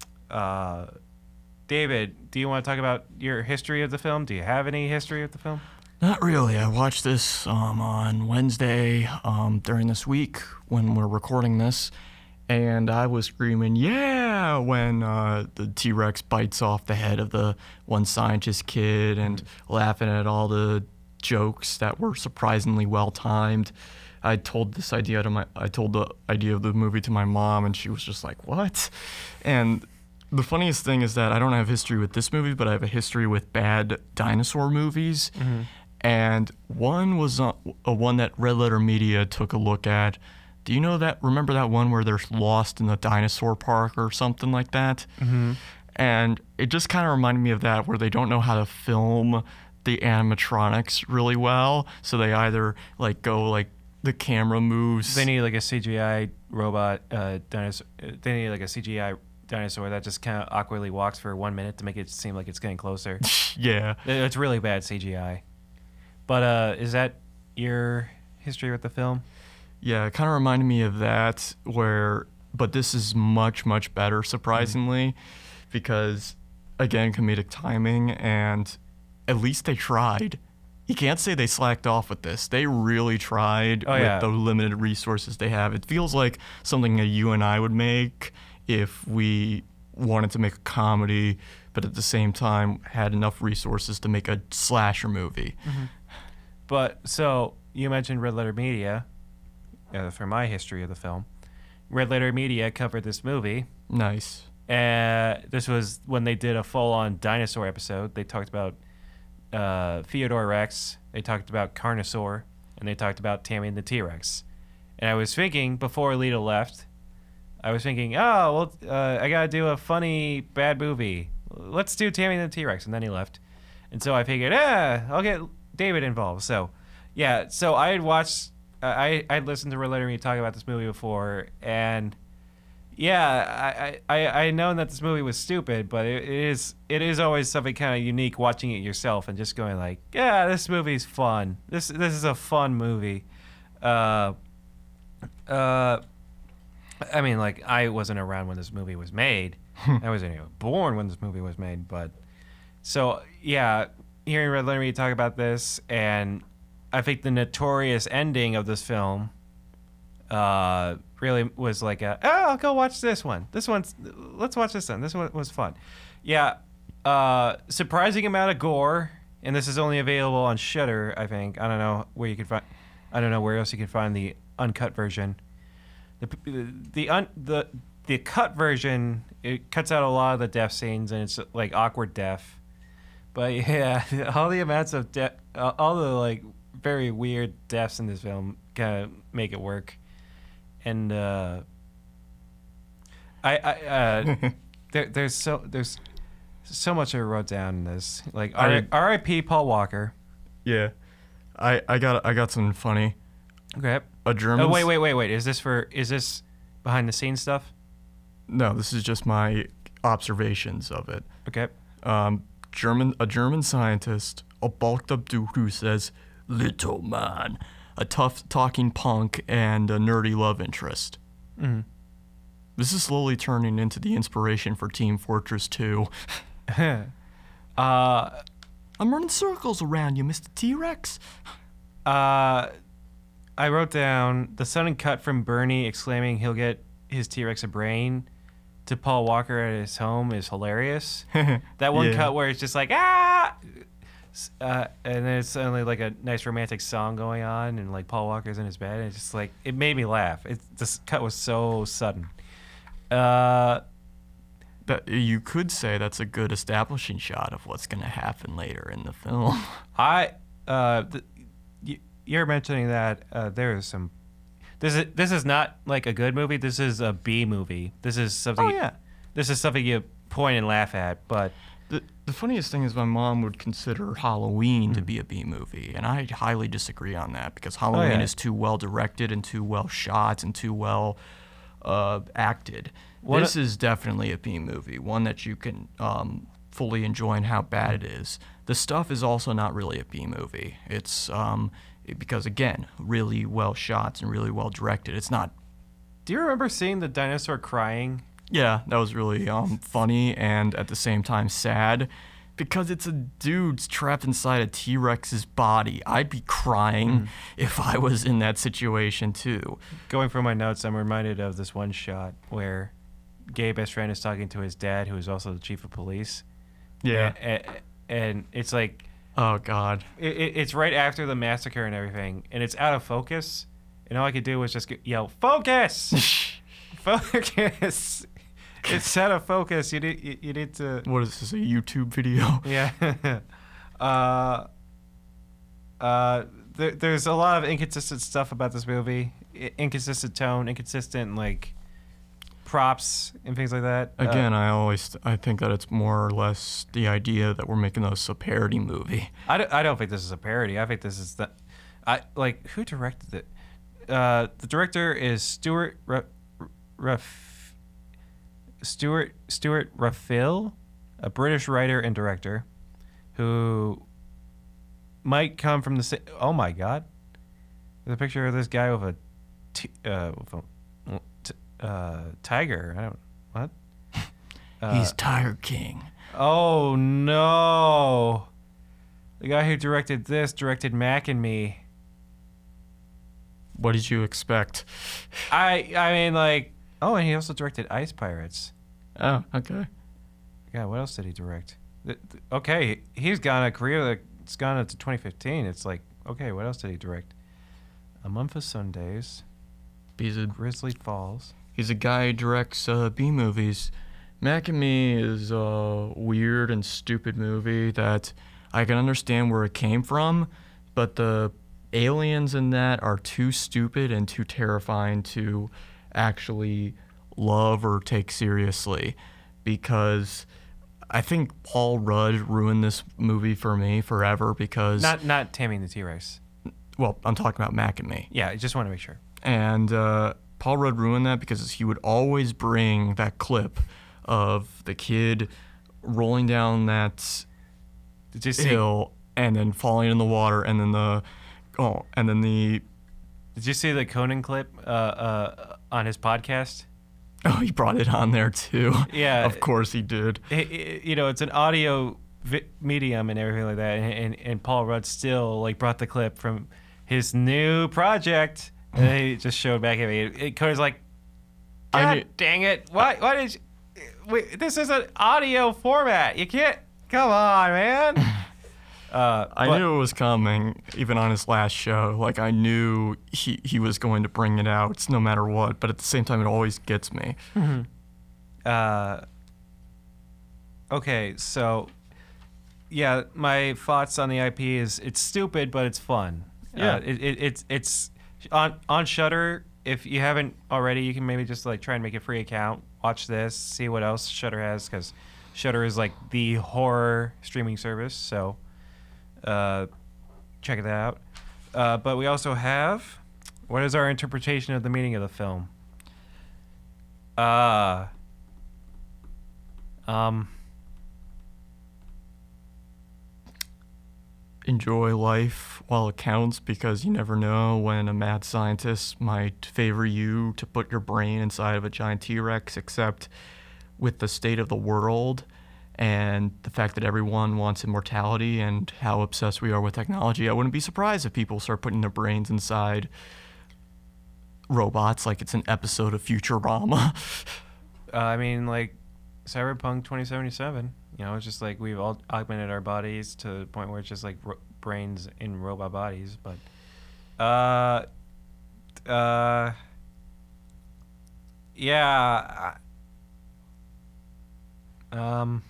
uh, David, do you want to talk about your history of the film? Do you have any history of the film? Not really. I watched this um, on Wednesday um, during this week when we're recording this, and I was screaming, yeah, when uh, the T-Rex bites off the head of the one scientist kid and laughing at all the jokes that were surprisingly well-timed. I told this idea to my, I told the idea of the movie to my mom, and she was just like, what? And the funniest thing is that I don't have history with this movie, but I have a history with bad dinosaur movies. Mm-hmm. And one was a, a one that Red Letter Media took a look at. Do you know that? Remember that one where they're lost in the dinosaur park or something like that? Mm-hmm. And it just kind of reminded me of that, where they don't know how to film the animatronics really well. So they either like go like the camera moves. They need like a C G I robot uh, dinosaur. They need like a C G I dinosaur that just kind of awkwardly walks for one minute to make it seem like it's getting closer. Yeah. It's really bad C G I. But uh, is that your history with the film? Yeah, it kind of reminded me of that, where, but this is much, much better, surprisingly, mm-hmm. because, again, comedic timing, and at least they tried. You can't say they slacked off with this. They really tried oh, with yeah. the limited resources they have. It feels like something that you and I would make if we wanted to make a comedy, but at the same time had enough resources to make a slasher movie. Mm-hmm. But, so, you mentioned Red Letter Media, uh, for my history of the film. Red Letter Media covered this movie. Nice. And this was when they did a full-on dinosaur episode. They talked about uh, Theodore Rex, they talked about Carnosaur, and they talked about Tammy and the T-Rex. And I was thinking, before Alita left, I was thinking, oh, well, uh, I gotta do a funny, bad movie. Let's do Tammy and the T-Rex. And then he left. And so I figured, ah, I'll get David involved. So, yeah, so I had watched, uh, I I'd listened to Red Letter Media talk about this movie before, and yeah, I I I known that this movie was stupid, but it, it is it is always something kind of unique watching it yourself and just going like, yeah, this movie's fun. This this is a fun movie. Uh, uh, I mean, like I wasn't around when this movie was made. I wasn't even born when this movie was made, but so yeah. Hearing Red Letter Media talk about this, and I think the notorious ending of this film uh, really was like, a, oh, I'll go watch this one. This one's, let's watch this one. This one was fun. Yeah, uh, surprising amount of gore, and this is only available on Shudder, I think. I don't know where you can find, I don't know where else you can find the uncut version. The the un, the the cut version, it cuts out a lot of the death scenes, and it's like awkward death. But yeah, all the amounts of death, all the like very weird deaths in this film kind of make it work. And uh, I, I uh, there, there's so there's so much I wrote down in this. Like R I P Paul Walker. Yeah, I I got I got something funny. Okay. A German. Oh wait wait wait wait. Is this for is this behind the scenes stuff? No, this is just my observations of it. Okay. Um. German, a German scientist, a bulked up dude who says, "Little man," a tough talking punk, and a nerdy love interest. Mm-hmm. This is slowly turning into the inspiration for Team Fortress two. uh, I'm running circles around you, Mister T-Rex. Uh, I wrote down the sudden cut from Bernie exclaiming he'll get his T-Rex a brain to Paul Walker at his home is hilarious. That one yeah. cut where it's just like, ah! Uh, and then it's suddenly like a nice romantic song going on, and like Paul Walker's in his bed, and it's just like, it made me laugh. It, this cut was so sudden. Uh, that, you could say that's a good establishing shot of what's going to happen later in the film. I, uh, th- y- you're mentioning that uh, there is some. This is this is not like a good movie. This is a B movie. This is something. Oh yeah. this is something you point and laugh at, but The, the funniest thing is my mom would consider Halloween to be a B movie, and I highly disagree on that because Halloween yeah. is too well directed and too well shot and too well uh, acted. What this a- is definitely a B movie, one that you can um, fully enjoy and how bad it is. The stuff is also not really a B movie. It's um, it- because again, really well shot and really well directed. It's not. do you remember seeing the dinosaur crying? Yeah, that was really um, funny and at the same time sad because it's a dude trapped inside a T-Rex's body. I'd be crying Mm. if I was in that situation too. Going through my notes, I'm reminded of this one shot where gay best friend is talking to his dad, who is also the chief of police. Yeah. And, and it's like, Oh, God. it, it- it's right after the massacre and everything, and it's out of focus. And all I could do was just get, yell, "Focus! Focus!" It's out of focus. You need, you, you need to. What is this, a YouTube video? Yeah. uh, uh, there, there's a lot of inconsistent stuff about this movie. I- inconsistent tone, inconsistent like props and things like that. Uh, Again, I always I think that it's more or less the idea that we're making this a parody movie. I don't, I don't think this is a parody. I think this is the, I like who directed it. Uh, the director is Stuart Ra- Raff, Stuart Stuart Raphael, a British writer and director, who might come from the sa- oh my god, there's a picture of this guy with a t- uh, with a t- uh, tiger. I don't what. Uh, He's Tiger King. Oh no! The guy who directed this directed Mac and Me. What did you expect? I I mean like oh, and he also directed Ice Pirates. Oh, okay. God, what else did he direct? Th- th- Okay, he's gone a career that's gone up to twenty fifteen. It's like okay, what else did he direct? A Month of Sundays, He's a Grizzly Falls. He's a guy who directs uh, B movies. Mac and Me is a weird and stupid movie that I can understand where it came from, but the aliens in that are too stupid and too terrifying to actually love or take seriously because I think Paul Rudd ruined this movie for me forever because Not not Taming the T-Rex. well, I'm talking about Mac and Me. Yeah, I just want to make sure. And uh, Paul Rudd ruined that because he would always bring that clip of the kid rolling down that Did you see? hill and then falling in the water, and then the oh, and then the Did you see the Conan clip uh, uh, on his podcast? oh, he brought it on there too. Yeah. of course he did. It, it, you know, it's an audio vi- medium and everything like that, and, and and Paul Rudd still like brought the clip from his new project, and he just showed back at me. It, it Cody's like, I God knew- dang it! Why? Why did? You, wait, this is an audio format. You can't. Come on, man. Uh, I but- knew it was coming, even on his last show. Like I knew he he was going to bring it out, no matter what. But at the same time, it always gets me. Uh, okay, so yeah, my thoughts on the I P is it's stupid, but it's fun. Yeah. uh, it, it, it's it's on on Shudder. If you haven't already, you can maybe just like try and make a free account, watch this, see what else Shudder has, because Shudder is like the horror streaming service. So uh, check it out. Uh, but we also have, what is our interpretation of the meaning of the film? Uh, um, Enjoy life while it counts because you never know when a mad scientist might favor you to put your brain inside of a giant T-Rex, except with the state of the world and the fact that everyone wants immortality and how obsessed we are with technology, I wouldn't be surprised if people start putting their brains inside robots like it's an episode of Futurama. uh, I mean, like Cyberpunk twenty seventy-seven. You know, it's just like we've all augmented our bodies to the point where it's just like ro- brains in robot bodies. But, uh, uh, yeah. I- Um.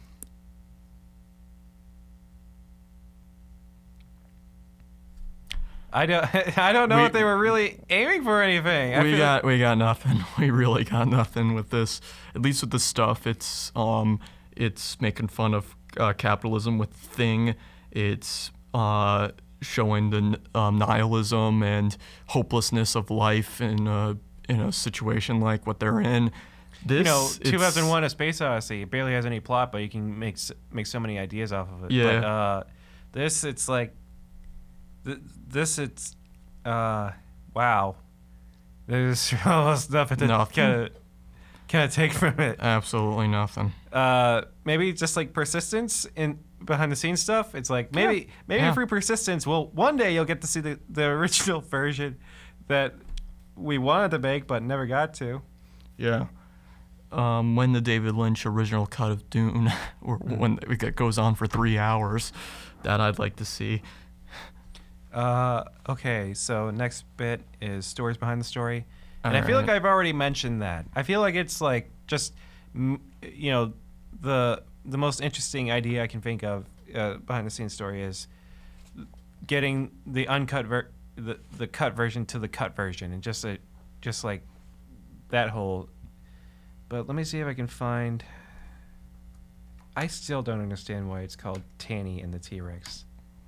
I don't I don't know We- if they were really aiming for anything. I we feel got we got nothing. We really got nothing with this. At least with this stuff, it's um it's making fun of uh, capitalism with Thing. It's uh showing the um, nihilism and hopelessness of life in a in a situation like what they're in. This, you know, it's- two thousand one: A Space Odyssey. It barely has any plot, but you can make s- make so many ideas off of it. Yeah. But, uh, this, it's like, th- this, it's, uh, wow. There's almost nothing to Nothing. kind of kind of take from it. Absolutely nothing. Uh, maybe just like persistence in behind the scenes stuff. It's like maybe Yeah. maybe Yeah. through persistence, well, one day you'll get to see the the original version that we wanted to make but never got to. Yeah. Um, when the David Lynch original cut of Dune, or when it goes on for three hours, that I'd like to see. Uh, okay, so next bit is stories behind the story. And I feel like Alright. I've already mentioned that. I feel like it's like just, mm, you know, the the most interesting idea I can think of uh, behind the scenes story is getting the uncut ver- the the cut version to the cut version, and just a, just like that whole. But let me see if I can find. I still don't understand why it's called Tanny and the T-Rex.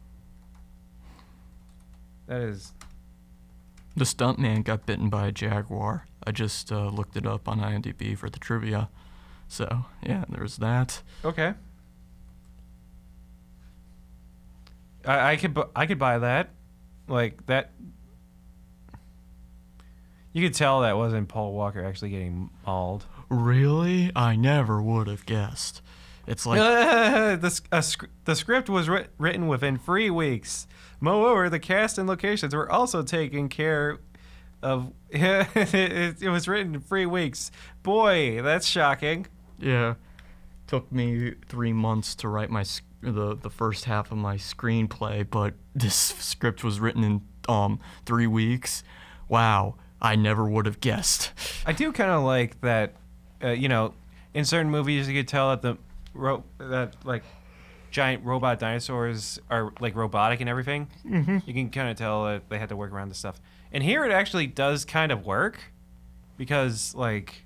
That is. The stuntman got bitten by a jaguar. I just uh, looked it up on IMDb for the trivia. So, yeah, there's that. Okay. I, I could bu- I could buy that, like that. You could tell that wasn't Paul Walker actually getting mauled. Really? I never would have guessed. It's like, the, s- a sc- the script was writ- written within three weeks. Moreover, the cast and locations were also taken care of. it, it was written in three weeks. Boy, that's shocking. yeah, took me three months to write my sc- the the first half of my screenplay, but this script was written in um three weeks. Wow, I never would have guessed. I do kind of like that. Uh, you know, in certain movies, you could tell that the ro- that like giant robot dinosaurs are like robotic and everything. Mm-hmm. You can kind of tell that they had to work around this stuff. And here it actually does kind of work, because like,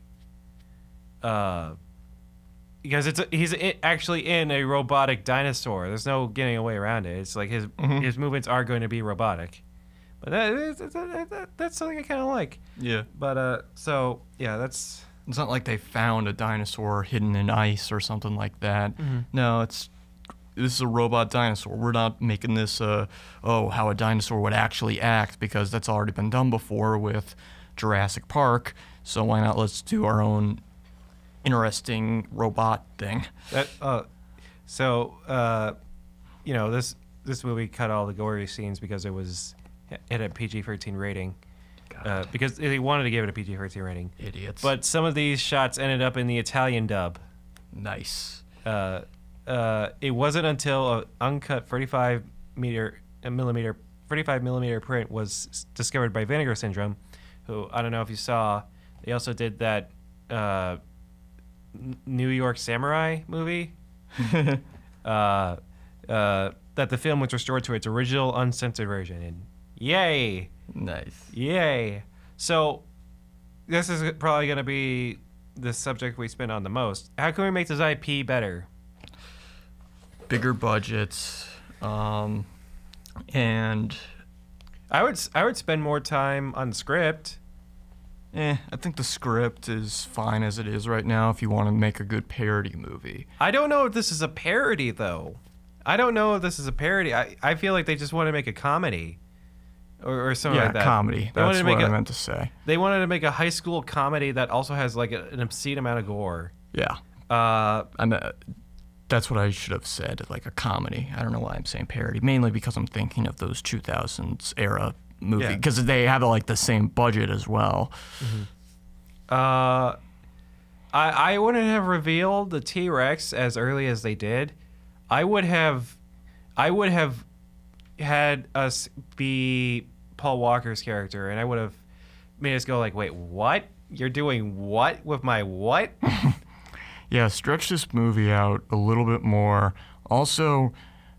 uh, because it's a, he's i actually in a robotic dinosaur. There's no getting away around it. It's like his his movements are going to be robotic. But that, that, that, that that's something I kind of like. Yeah. But uh, so yeah, that's. It's not like they found a dinosaur hidden in ice or something like that. No, it's this is a robot dinosaur. We're not making this uh oh how a dinosaur would actually act, because that's already been done before with Jurassic Park. So why not let's do our own interesting robot thing. That uh, so uh, you know, this this movie cut all the gory scenes because it was it had a P G thirteen rating. Uh, because they wanted to give it a P G thirteen rating. Idiots. But some of these shots ended up in the Italian dub. Nice. Uh, uh, it wasn't until an uncut thirty-five meter a millimeter thirty-five millimeter print was s- discovered by Vinegar Syndrome, who I don't know if you saw. They also did that uh, N- New York Samurai movie. uh, uh, that the film was restored to its original uncensored version, and yay! Nice. Yay. So this is probably going to be the subject we spend on the most. How can we make this I P better? Bigger budgets, um, and I would s- I would spend more time on the script. eh, I think the script is fine as it is right now if you want to make a good parody movie. I don't know if this is a parody though. I don't know if this is a parody. I, I feel like they just want to make a comedy. Or, or something yeah, like that. comedy. They wanted That's to what make I a- meant to say. They wanted to make a high school comedy that also has like a, an obscene amount of gore. Yeah. Uh, I'm a, that's what I should have said, like a comedy. I don't know why I'm saying parody, mainly because I'm thinking of those two thousands era movie, Yeah. because they have like the same budget as well. Uh, I I wouldn't have revealed the T-Rex as early as they did. I would have, I would have had us be Paul Walker's character, and I would have made us go like, "Wait, what? You're doing what with my what?" Yeah, stretch this movie out a little bit more. Also,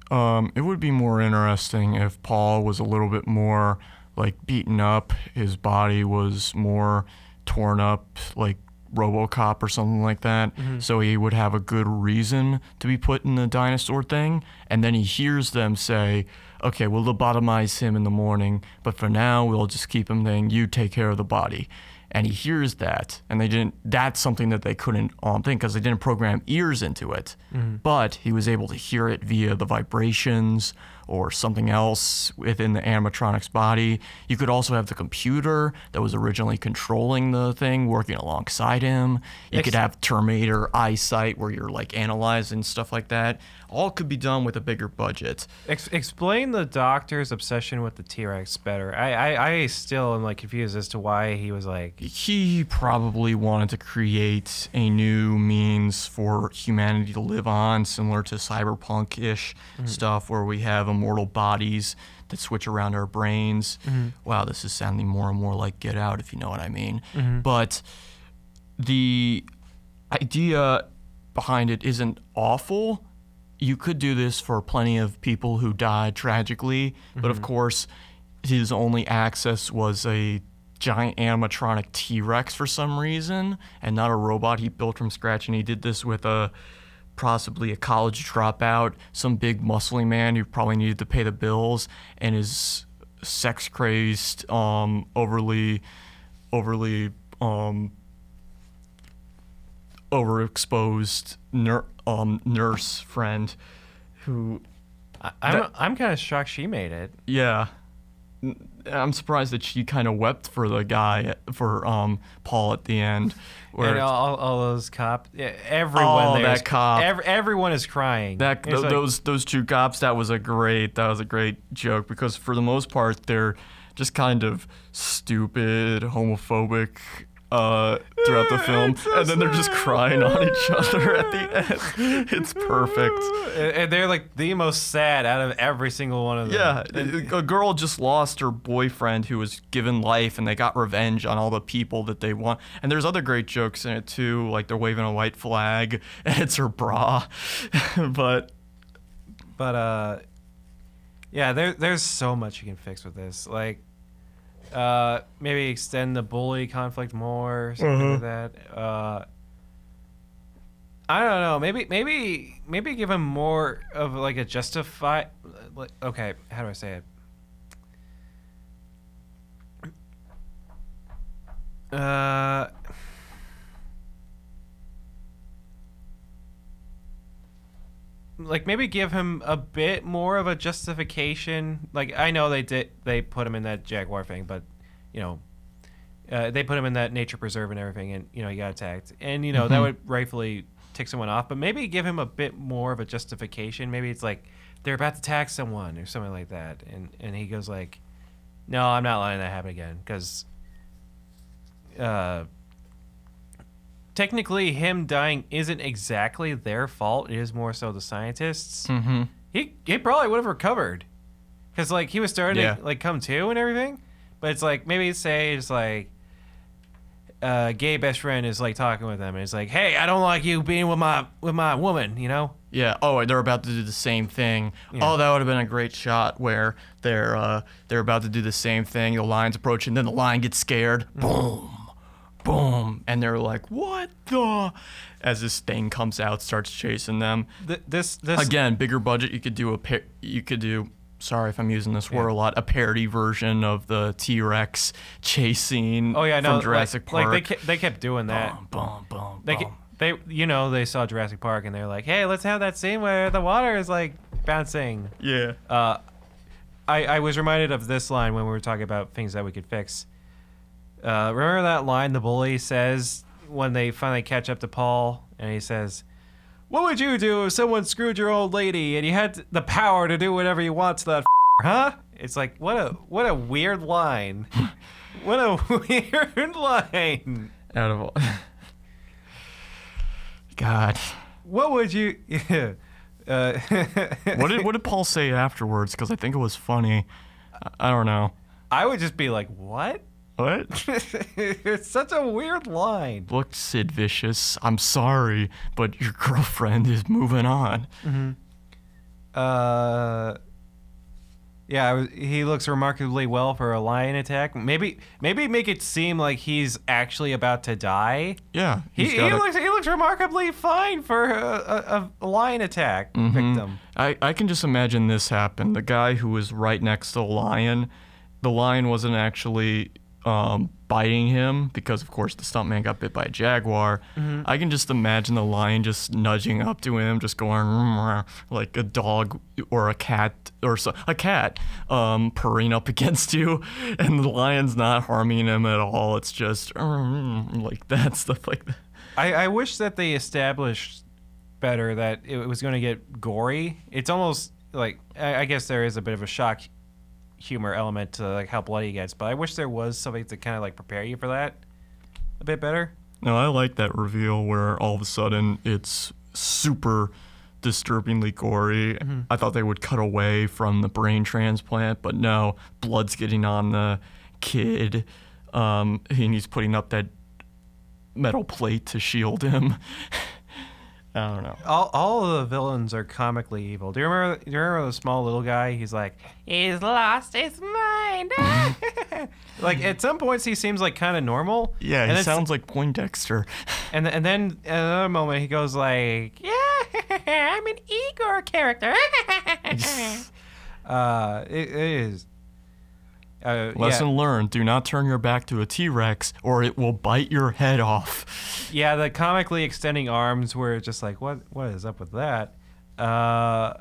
Um, it would be more interesting if Paul was a little bit more like beaten up. His body was more torn up, like RoboCop or something like that. Mm-hmm. So he would have a good reason to be put in the dinosaur thing. And then he hears them say, okay, we'll lobotomize him in the morning, but for now we'll just keep him saying, you take care of the body. And he hears that, and they didn't. That's something that they couldn't um, think because they didn't program ears into it. Mm-hmm. But he was able to hear it via the vibrations or something else within the animatronic's body. You could also have the computer that was originally controlling the thing working alongside him. You Ex- could have Terminator eyesight where you're like analyzing stuff like that. All could be done with a bigger budget. Ex- explain the doctor's obsession with the T-Rex better. I, I, I still am like confused as to why he was like... He probably wanted to create a new means for humanity to live on, similar to cyberpunk-ish mm-hmm. stuff where we have immortal bodies that switch around our brains. Mm-hmm. Wow, this is sounding more and more like Get Out, if you know what I mean. Mm-hmm. But the idea behind it isn't awful. You could do this for plenty of people who died tragically, mm-hmm. but of course, his only access was a giant animatronic T-Rex for some reason, and not a robot he built from scratch. And he did this with a possibly a college dropout, some big muscly man who probably needed to pay the bills, and his sex-crazed, um, overly, overly, um, overexposed ner- um, nurse friend who... I, I'm, that, I'm kind of shocked she made it. Yeah. I'm surprised that she kind of wept for the guy, for um, Paul at the end. Where and all, all those cops, yeah, everyone oh, there that is, cop. Every, everyone is crying. That th- like, those those two cops, that was a great that was a great joke because for the most part they're just kind of stupid, homophobic uh, throughout the film, so and then they're just crying on each other at the end. It's perfect. And they're like the most sad out of every single one of them. Yeah, and, a girl just lost her boyfriend who was given life, and they got revenge on all the people that they want. And there's other great jokes in it too, like they're waving a white flag, and it's her bra. but, but uh, yeah, there there's so much you can fix with this, like. Uh, maybe extend the bully conflict more, something uh-huh. like that. Uh, I don't know. Maybe, maybe, maybe give him more of like a justify. Like, okay, how do I say it? Uh, like maybe give him a bit more of a justification. Like I know they did, they put him in that jaguar thing, but you know, uh, they put him in that nature preserve and everything, and you know he got attacked, and you know mm-hmm. that would rightfully tick someone off. But maybe give him a bit more of a justification. Maybe it's like they're about to attack someone or something like that, and and he goes like, "No, I'm not letting that happen again," because uh, technically him dying isn't exactly their fault. It is more so the scientists. Mm-hmm. He he probably would have recovered, because like he was starting yeah. to like come to and everything. But it's like maybe say it's like uh, gay best friend is like talking with them, and it's like, hey, I don't like you being with my with my woman, you know? Yeah. Oh, they're about to do the same thing. Yeah. Oh, that would have been a great shot where they're uh, they're about to do the same thing. The lion's approaching, then the lion gets scared. Mm-hmm. Boom, boom, and they're like, what the? As this thing comes out, starts chasing them. Th- this this again, bigger budget. You could do a par- you could do. Sorry if I'm using this word yeah. a lot. A parody version of the T-Rex chase scene oh, yeah, no, from Jurassic like, Park. Like they kept, they kept doing that. Boom, boom, boom, they boom. they you know they saw Jurassic Park and they're like, hey, let's have that scene where the water is like bouncing. Yeah. Uh, I I was reminded of this line when we were talking about things that we could fix. Uh, remember that line the bully says when they finally catch up to Paul, and he says, "What would you do if someone screwed your old lady and you had the power to do whatever you want to that?" Huh? It's like what a what a weird line. What a weird line. Out of all. God. What would you? Yeah. Uh, what did what did Paul say afterwards? Because I think it was funny. I, I don't know. I would just be like, what? What? It's such a weird line. Look, Sid Vicious, I'm sorry, but your girlfriend is moving on. Mm-hmm. Uh, yeah, I was- he looks remarkably well for a lion attack. Maybe, maybe make it seem like he's actually about to die. Yeah, He, he's he got a- looks he looks remarkably fine for a, a, a lion attack Mm-hmm. victim. I, I can just imagine this happen. The guy who was right next to the lion, the lion wasn't actually um, biting him because, of course, the stuntman got bit by a jaguar. Mm-hmm. I can just imagine the lion just nudging up to him, just going "Rrr," like a dog or a cat or so, a cat um, purring up against you, and the lion's not harming him at all. It's just "Rrr," like that, stuff like that. I, I wish that they established better that it was going to get gory. It's almost like I, I guess there is a bit of a shock humor element to like how bloody it gets, but I wish there was something to kind of like prepare you for that a bit better. No, I like that reveal where all of a sudden it's super disturbingly gory. Mm-hmm. I thought they would cut away from the brain transplant, but no, blood's getting on the kid, um, and he's putting up that metal plate to shield him. I don't know. All, all of the villains are comically evil. Do you remember? Do you remember the small little guy? He's like, he's lost his mind. Like at some points he seems like kind of normal. Yeah, and he then- sounds like Poindexter. And and then at another moment he goes like, yeah, I'm an Igor character. uh, it, it is. Uh, Lesson yeah. learned, do not turn your back to a T-Rex or it will bite your head off. Yeah, the comically extending arms were just like, what? What is up with that? Uh, uh,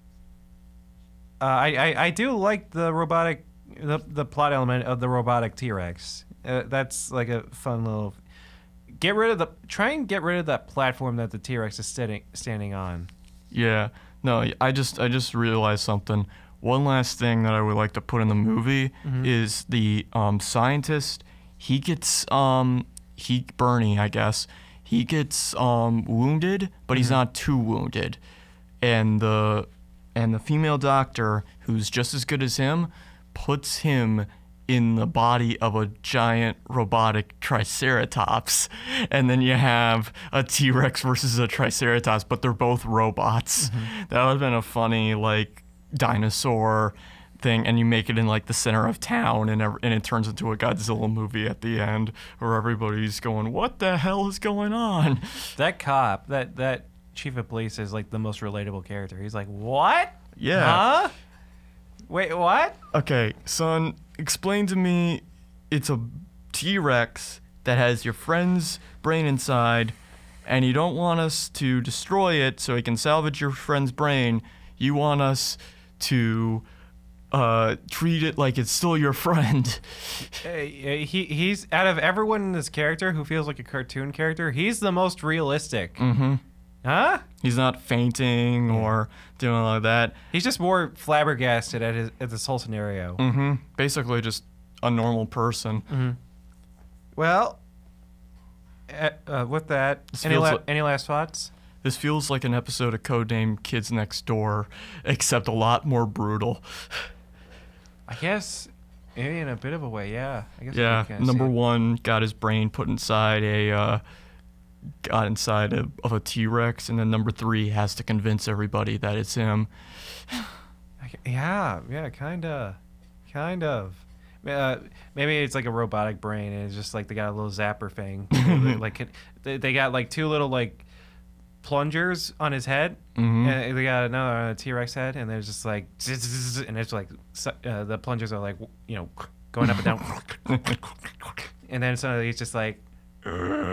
I, I I do like the robotic, the the plot element of the robotic T-Rex. Uh, that's like a fun little. Get rid of the try and get rid of that platform that the T-Rex is standing standing on. Yeah, no, I just I just realized something. One last thing that I would like to put in the movie is the um, scientist. He gets um he Bernie, I guess. He gets um wounded, but he's not too wounded, and the and the female doctor, who's just as good as him, puts him in the body of a giant robotic triceratops, and then you have a T-Rex versus a triceratops, but they're both robots. That would have been a funny like dinosaur thing, and you make it in like the center of town, and ev- and it turns into a Godzilla movie at the end, where everybody's going, "What the hell is going on?" That cop, that that chief of police is like the most relatable character. He's like, what? Yeah. Huh? Wait, what? Okay, son, explain to me. It's a T-Rex that has your friend's brain inside, and you don't want us to destroy it so he can salvage your friend's brain. You want us to uh, treat it like it's still your friend. Uh, he he's out of everyone in this character who feels like a cartoon character, he's the most realistic. Mm-hmm. Huh? He's not fainting or doing like that. He's just more flabbergasted at his at this whole scenario. Mm-hmm. Basically just a normal person. Well, uh, uh, with that, This any feels la- like- any last thoughts? This feels like an episode of Codename Kids Next Door, except a lot more brutal. I guess maybe in a bit of a way, yeah. I guess we Yeah, can kinda number see it. one got his brain put inside a uh, got inside of, of a T-Rex, and then number three has to convince everybody that it's him. I g- Yeah, yeah, kind of, kind of. Uh, maybe it's like a robotic brain, and it's just like they got a little zapper thing. Like it, they, they got like two little like plungers on his head, Mhm. and they got another on a T-Rex head, and there's just like, and it's like su- uh, the plungers are like, you know, going up and down, and then suddenly he's just like, uh,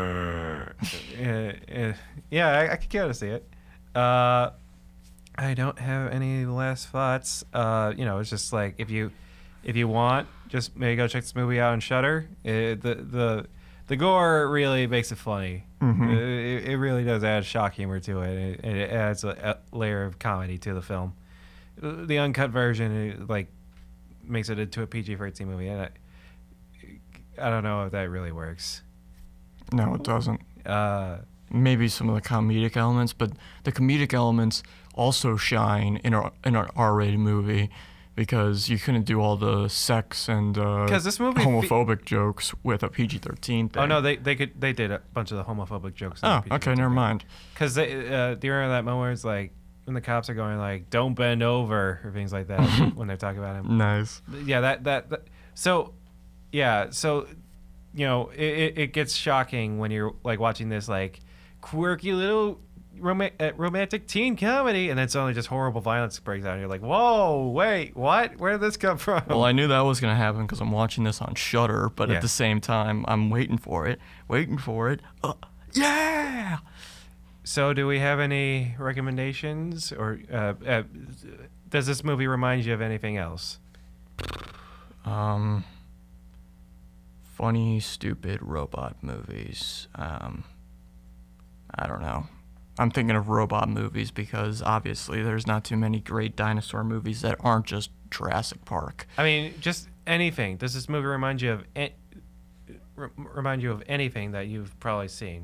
uh, yeah, I, I could kind of see it. Uh, I don't have any last thoughts. Uh, you know, it's just like if you, if you want, just maybe go check this movie out on Shudder. It, the the the gore really makes it funny. Mhm. It, it really does add shock humor to it. It, it adds a, a layer of comedy to the film. The uncut version, it, like, makes it into a P G thirteen movie, and I, I don't know if that really works. No, it doesn't. Uh, Maybe some of the comedic elements, but the comedic elements also shine in a in an R-rated movie, because you couldn't do all the sex and uh, 'Cause this movie fe- homophobic jokes with a P G thirteen thing. oh no, they they could they did a bunch of the homophobic jokes. in Oh, the P G okay, never mind. Because they, uh, do you remember that moment where it's like, when the cops are going like, "Don't bend over" or things like that when they're talking about him. Nice. Yeah, that that, that so, yeah, so, you know, it, it, it gets shocking when you're like watching this like quirky little rom- uh, romantic teen comedy, and then suddenly just horrible violence breaks out, and you're like, "Whoa, wait, what? Where did this come from?" Well, I knew that was gonna happen because I'm watching this on Shudder, but Yeah. at the same time, I'm waiting for it, waiting for it. Uh, yeah. So, do we have any recommendations, or uh, uh, does this movie remind you of anything else? Um. Funny, stupid robot movies. Um. I don't know. I'm thinking of robot movies because obviously there's not too many great dinosaur movies that aren't just Jurassic Park. I mean, just anything. Does this movie remind you of an- r- remind you of anything that you've probably seen?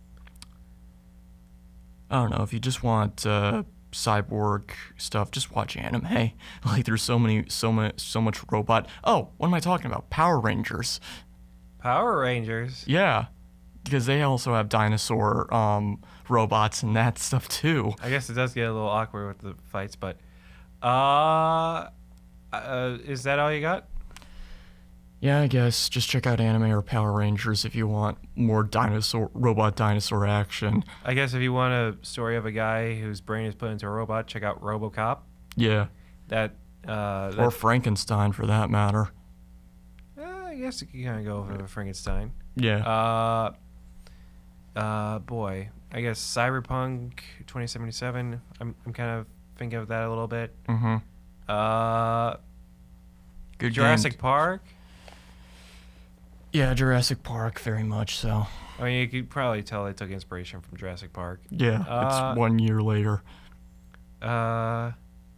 I don't know, if you just want uh, cyborg stuff, just watch anime. Like, there's so many, so much, so much robot. Oh, what am I talking about? Power Rangers. Power Rangers. Yeah, because they also have dinosaur um, robots and that stuff too. I guess it does get a little awkward with the fights, but uh, uh is that all you got? Yeah, I guess just check out anime or Power Rangers if you want more dinosaur, robot dinosaur action. I guess if you want a story of a guy whose brain is put into a robot, check out RoboCop. Yeah, That uh, that, or Frankenstein for that matter. uh, I guess you can kind of go for Frankenstein. Yeah. Uh, uh, boy, I guess Cyberpunk twenty seventy-seven. I'm I'm kind of thinking of that a little bit. mm-hmm. Uh, Good Jurassic game. Park. Yeah, Jurassic Park, very much so. I mean, you could probably tell they took inspiration from Jurassic Park. Yeah, Uh, it's one year later. Uh,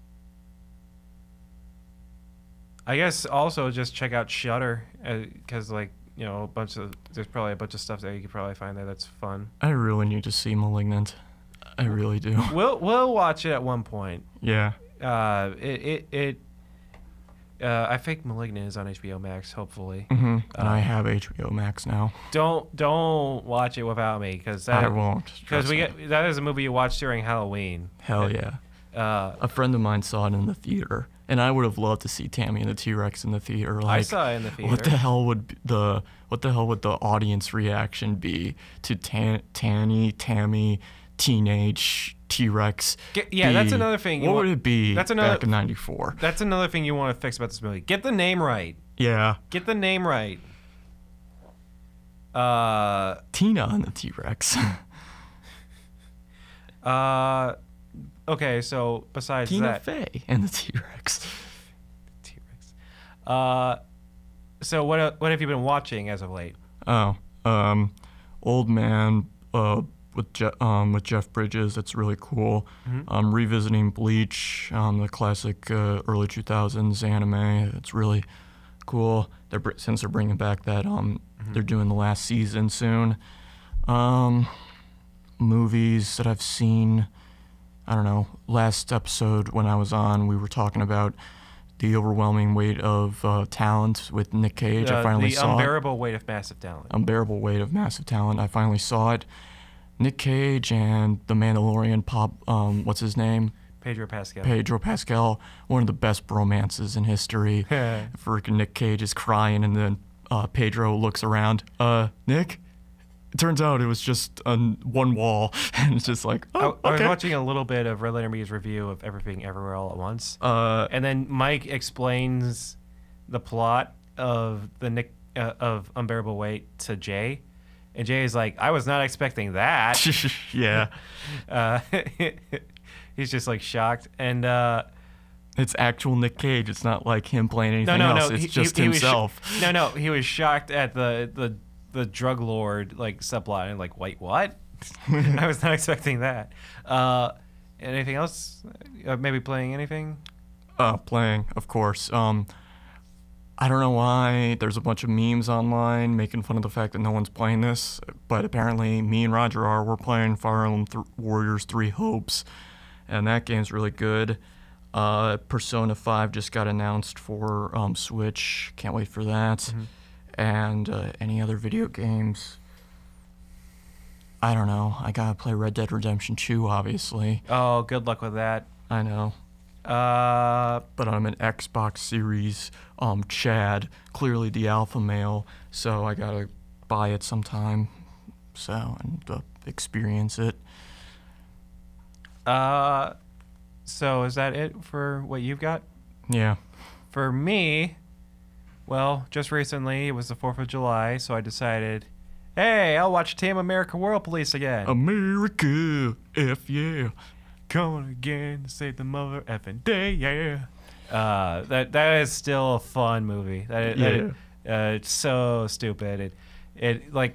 I guess also just check out Shudder, because like you know a bunch of there's probably a bunch of stuff that you could probably find there that's fun. I really need to see Malignant. I really do. We'll we'll watch it at one point. Yeah. Uh, it it, it uh, I think Malignant is on H B O Max. Hopefully, Mm-hmm. And I have H B O Max now. don't don't watch it without me, because I that won't. because trust we me. get that is a movie you watch during Halloween. Hell yeah. Uh, A friend of mine saw it in the theater, and I would have loved to see Tammy and the T-Rex in the theater. Like, I saw it in the theater. What the hell would b- the what the hell would the audience reaction be to Tan- Tanny, Tammy, teenage T-Rex? Get- yeah, that's be? another thing you What want- would it be that's another- back in ninety-four? That's another thing you want to fix about this movie. Get the name right. Yeah. Get the name right. Uh, Tina and the T-Rex. uh, okay, so besides Tina that, Fey and the T-Rex. T-Rex. Uh, so what what have you been watching as of late? Oh, um, Old Man uh, with Je- um, with Jeff Bridges. It's really cool. Um, revisiting Bleach, um, the classic uh, early two thousands anime. It's really cool. They're br- since they're bringing back that um, they're doing the last season soon. Um, movies that I've seen. I don't know. Last episode when I was on, we were talking about The Overwhelming Weight of uh, Talent with Nick Cage. I Uh, finally the saw it. unbearable weight of massive talent. Unbearable Weight of Massive Talent. I finally saw it. Nick Cage and the Mandalorian pop, um, what's his name? Pedro Pascal. Pedro Pascal. One of the best bromances in history. Freaking Nick Cage is crying, and then uh, Pedro looks around. Uh, Nick? It turns out it was just on one wall, and it's just like, I, oh, I was okay. watching a little bit of Red Letter Media's review of Everything Everywhere All at Once. Uh, And then Mike explains the plot of the Nick uh, of Unbearable Weight to Jay, and Jay is like, "I was not expecting that." yeah. uh, he's just like shocked, and uh, It's actual Nick Cage. It's not like him playing no, anything no, else. no, It's he, just he, he was sh- himself. no, no, he was shocked at the the the drug lord like subplot, and like, wait, what? I was not expecting that. Uh, anything else? Uh, maybe playing anything? Uh, playing, of course. Um, I don't know why there's a bunch of memes online making fun of the fact that no one's playing this, but apparently me and Roger are. We're playing Fire Emblem th- Warriors three Hopes, and that game's really good. Uh, Persona five just got announced for um, Switch. Can't wait for that. Mm-hmm. And uh, any other video games? I don't know. I gotta play Red Dead Redemption two, obviously. Oh, good luck with that. I know. Uh, But I'm an Xbox Series um Chad, clearly the alpha male, so I gotta buy it sometime, so and uh, experience it. uh, so is that it for what you've got? Yeah. For me, well, just recently it was the fourth of July, so I decided, hey, I'll watch Team America World Police again. America, F yeah. Coming again to save the mother effing day, yeah. Uh, that that is still a fun movie. That, that uh, it's so stupid. It, it like,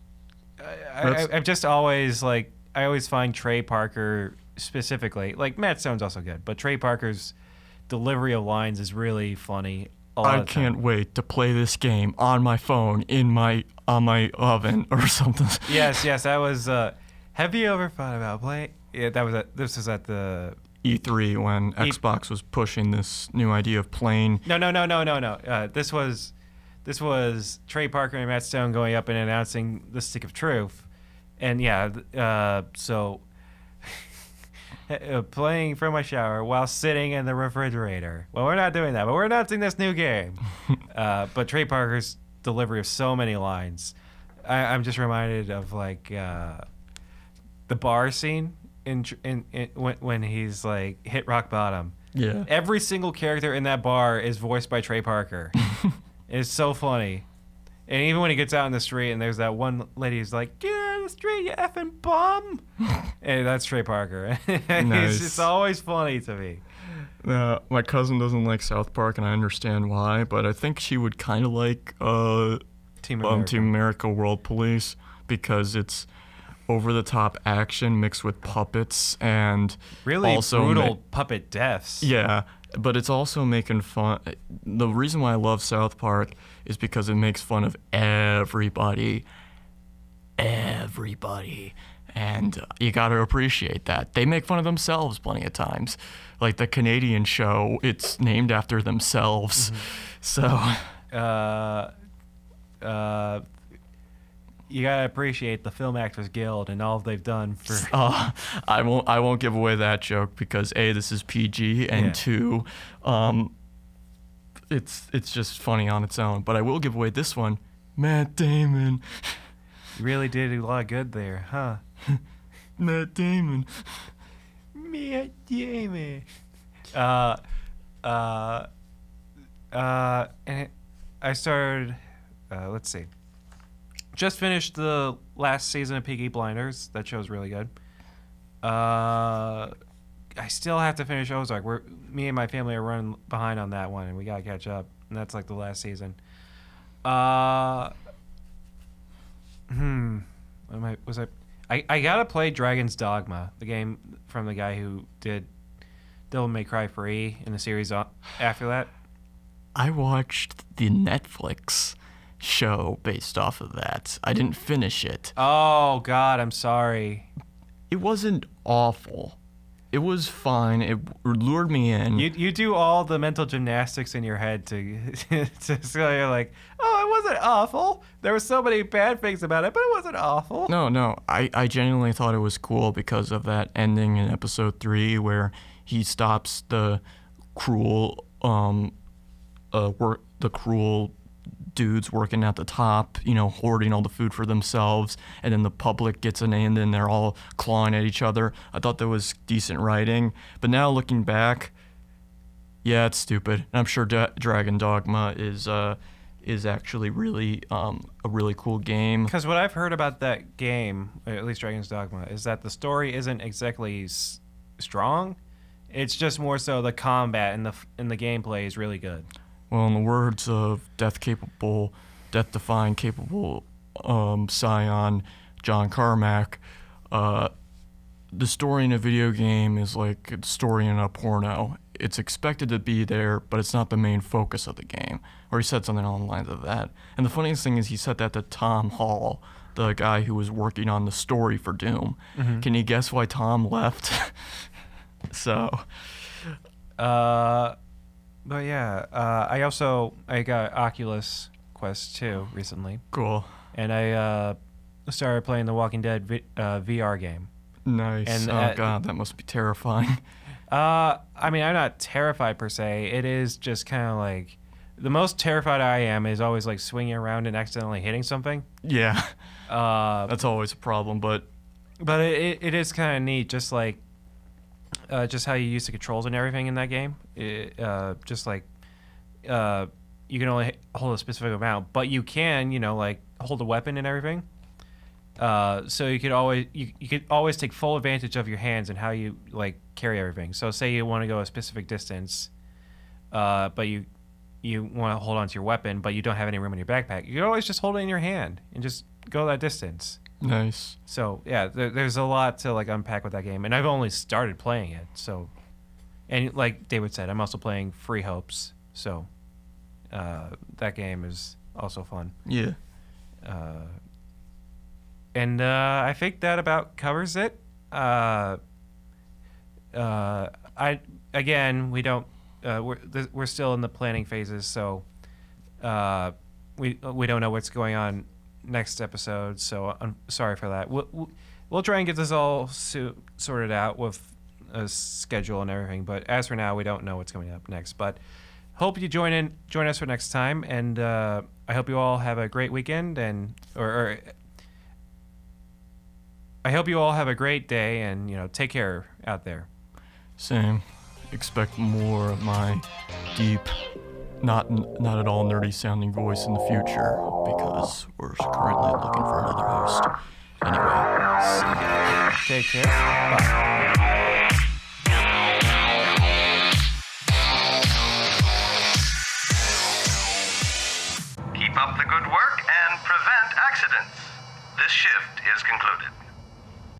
I, I, That's- I've just always like I always find Trey Parker specifically, like Matt Stone's also good, but Trey Parker's delivery of lines is really funny. A lot I of the time. can't wait to play this game on my phone, in my on my oven or something. Yes, yes, that was. Uh, have you ever thought about playing? Yeah, that was at. This was at the. E three when Xbox was pushing this new idea of playing. No, no, no, no, no, no. Uh, this was, this was Trey Parker and Matt Stone going up and announcing the Stick of Truth, and yeah, th- uh, so uh, playing from my shower while sitting in the refrigerator. Well, we're not doing that, but we're announcing this new game. uh, but Trey Parker's delivery of so many lines, I, I'm just reminded of like uh, the bar scene in, in, in when, when he's like hit rock bottom. Yeah. Every single character in that bar is voiced by Trey Parker. It's so funny. And even when he gets out in the street and there's that one lady who's like, get out of the street, you effing bum. And that's Trey Parker. Nice. it's, it's always funny to me. Uh, my cousin doesn't like South Park, and I understand why, but I think she would kind of like uh, Team um, America. Team America World Police because it's over-the-top action mixed with puppets and Really also brutal ma- puppet deaths. yeah, but it's also making fun. The reason why I love South Park is because it makes fun of everybody. Everybody. And you got to appreciate that. They make fun of themselves plenty of times. Like the Canadian show, it's named after themselves. So, Uh, uh, you gotta appreciate the Film Actors Guild and all they've done for. uh, I won't I won't give away that joke because A, this is P G, and Yeah. two, um, it's it's just funny on its own. But I will give away this one. Matt Damon. You really did a lot of good there, huh? Matt Damon. Matt Damon. Uh, uh, uh, and it, I started. Uh, let's see. Just finished the last season of Peaky Blinders. That show's really good. Uh, I still have to finish Ozark. We're me and my family are running behind on that one, and we gotta catch up. And that's like the last season. Uh, hmm. Am I, was I, I? I gotta play Dragon's Dogma, the game from the guy who did Devil May Cry three in the series o- after that. I watched the Netflix show based off of that. I didn't finish it. Oh God, I'm sorry. It wasn't awful. It was fine. It lured me in. You you do all the mental gymnastics in your head to to so you're like, oh, it wasn't awful. There were so many bad things about it, but it wasn't awful. No, no. I, I genuinely thought it was cool because of that ending in episode three where he stops the cruel um uh work the cruel dudes working at the top, you know, hoarding all the food for themselves, and then the public gets an end and they're all clawing at each other. I thought that was decent writing, but now looking back, yeah, it's stupid. And I'm sure Da- Dragon Dogma is uh is actually really um a really cool game. Because what I've heard about that game, at least Dragon's Dogma, is that the story isn't exactly s- strong. It's just more so the combat and the f- and the gameplay is really good. Well, in the words of death-capable, death-defying capable um, scion John Carmack, uh, the story in a video game is like a story in a porno. It's expected to be there, but it's not the main focus of the game. Or he said something along the lines of that. And the funniest thing is he said that to Tom Hall, the guy who was working on the story for Doom. Mm-hmm. Can you guess why Tom left? So, Uh, but yeah, uh, I also I got Oculus Quest two recently, cool. and I uh, started playing the Walking Dead v- uh, V R game. Nice. And, oh uh, god, that must be terrifying. Uh, I mean, I'm not terrified per se. It is just kind of like the most terrified I am is always like swinging around and accidentally hitting something. Yeah, Uh, that's always a problem. But but it, it, it is kind of neat, just like uh, just how you use the controls and everything in that game. It, uh, just like uh, you can only hold a specific amount, but you can, you know, like hold a weapon and everything. Uh, so you could always you, you could always take full advantage of your hands and how you like carry everything. So say you want to go a specific distance, uh, but you you want to hold on to your weapon, but you don't have any room in your backpack. You can always just hold it in your hand and just go that distance. nice. So yeah, there, there's a lot to like unpack with that game, and I've only started playing it. So, and like David said, I'm also playing Free Hopes. So, uh, that game is also fun. Yeah. Uh, and uh, I think that about covers it. Uh, uh, I again, we don't. Uh, we're th- we're still in the planning phases, so uh, we we don't know what's going on next episode. So I'm sorry for that. We'll we'll, we'll try and get this all so, sorted out with a schedule and everything. But as for now, we don't know what's coming up next. But hope you join in join us for next time, and uh, I hope you all have a great weekend and or. or I hope you all have a great day, and you know, take care out there. Same. Expect more of my deep, not not at all nerdy sounding voice in the future because we're currently looking for another host. Anyway, see ya. Take care. Bye. Keep up the good work and prevent accidents. This shift is concluded.